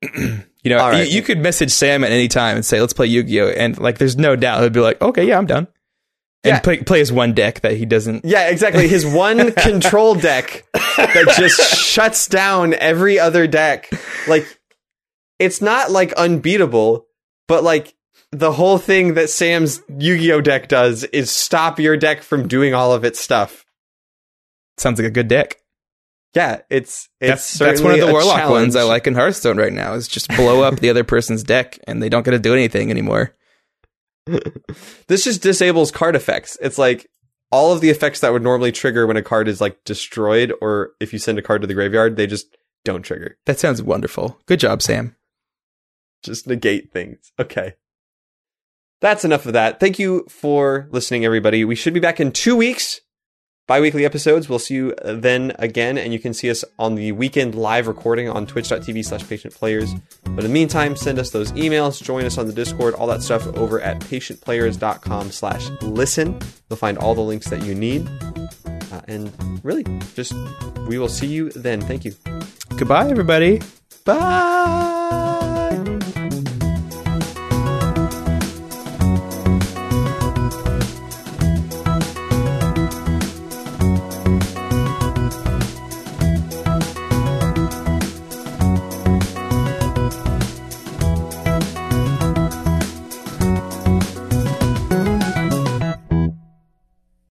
You know, All right. you, you could message Sam at any time and say, let's play Yu-Gi-Oh! And like, there's no doubt he'll be like, okay, yeah, I'm done. And Yeah. play, play his one deck that he doesn't. Yeah, exactly. His one control deck that just shuts down every other deck. Like, it's not like unbeatable, but like the whole thing that Sam's Yu-Gi-Oh deck does is stop your deck from doing all of its stuff. Sounds like a good deck. Yeah, it's it's That's, that's one of the certainly a Warlock challenge. ones I like in Hearthstone right now, is just blow up the other person's deck and they don't get to do anything anymore. This just disables card effects. It's like all of the effects that would normally trigger when a card is like destroyed, or if you send a card to the graveyard, they just don't trigger. That sounds wonderful. Good job, Sam. Just negate things. Okay. That's enough of that. Thank you for listening, everybody. We should be back in two weeks. Bi-weekly episodes. We'll see you then again, and you can see us on the weekend live recording on twitch.tv slash patient players. But in the meantime, send us those emails, join us on the Discord, all that stuff over at patientplayers.com slash listen. You'll find all the links that you need. Uh, and really, just we will see you then. Thank you. Goodbye, everybody. Bye.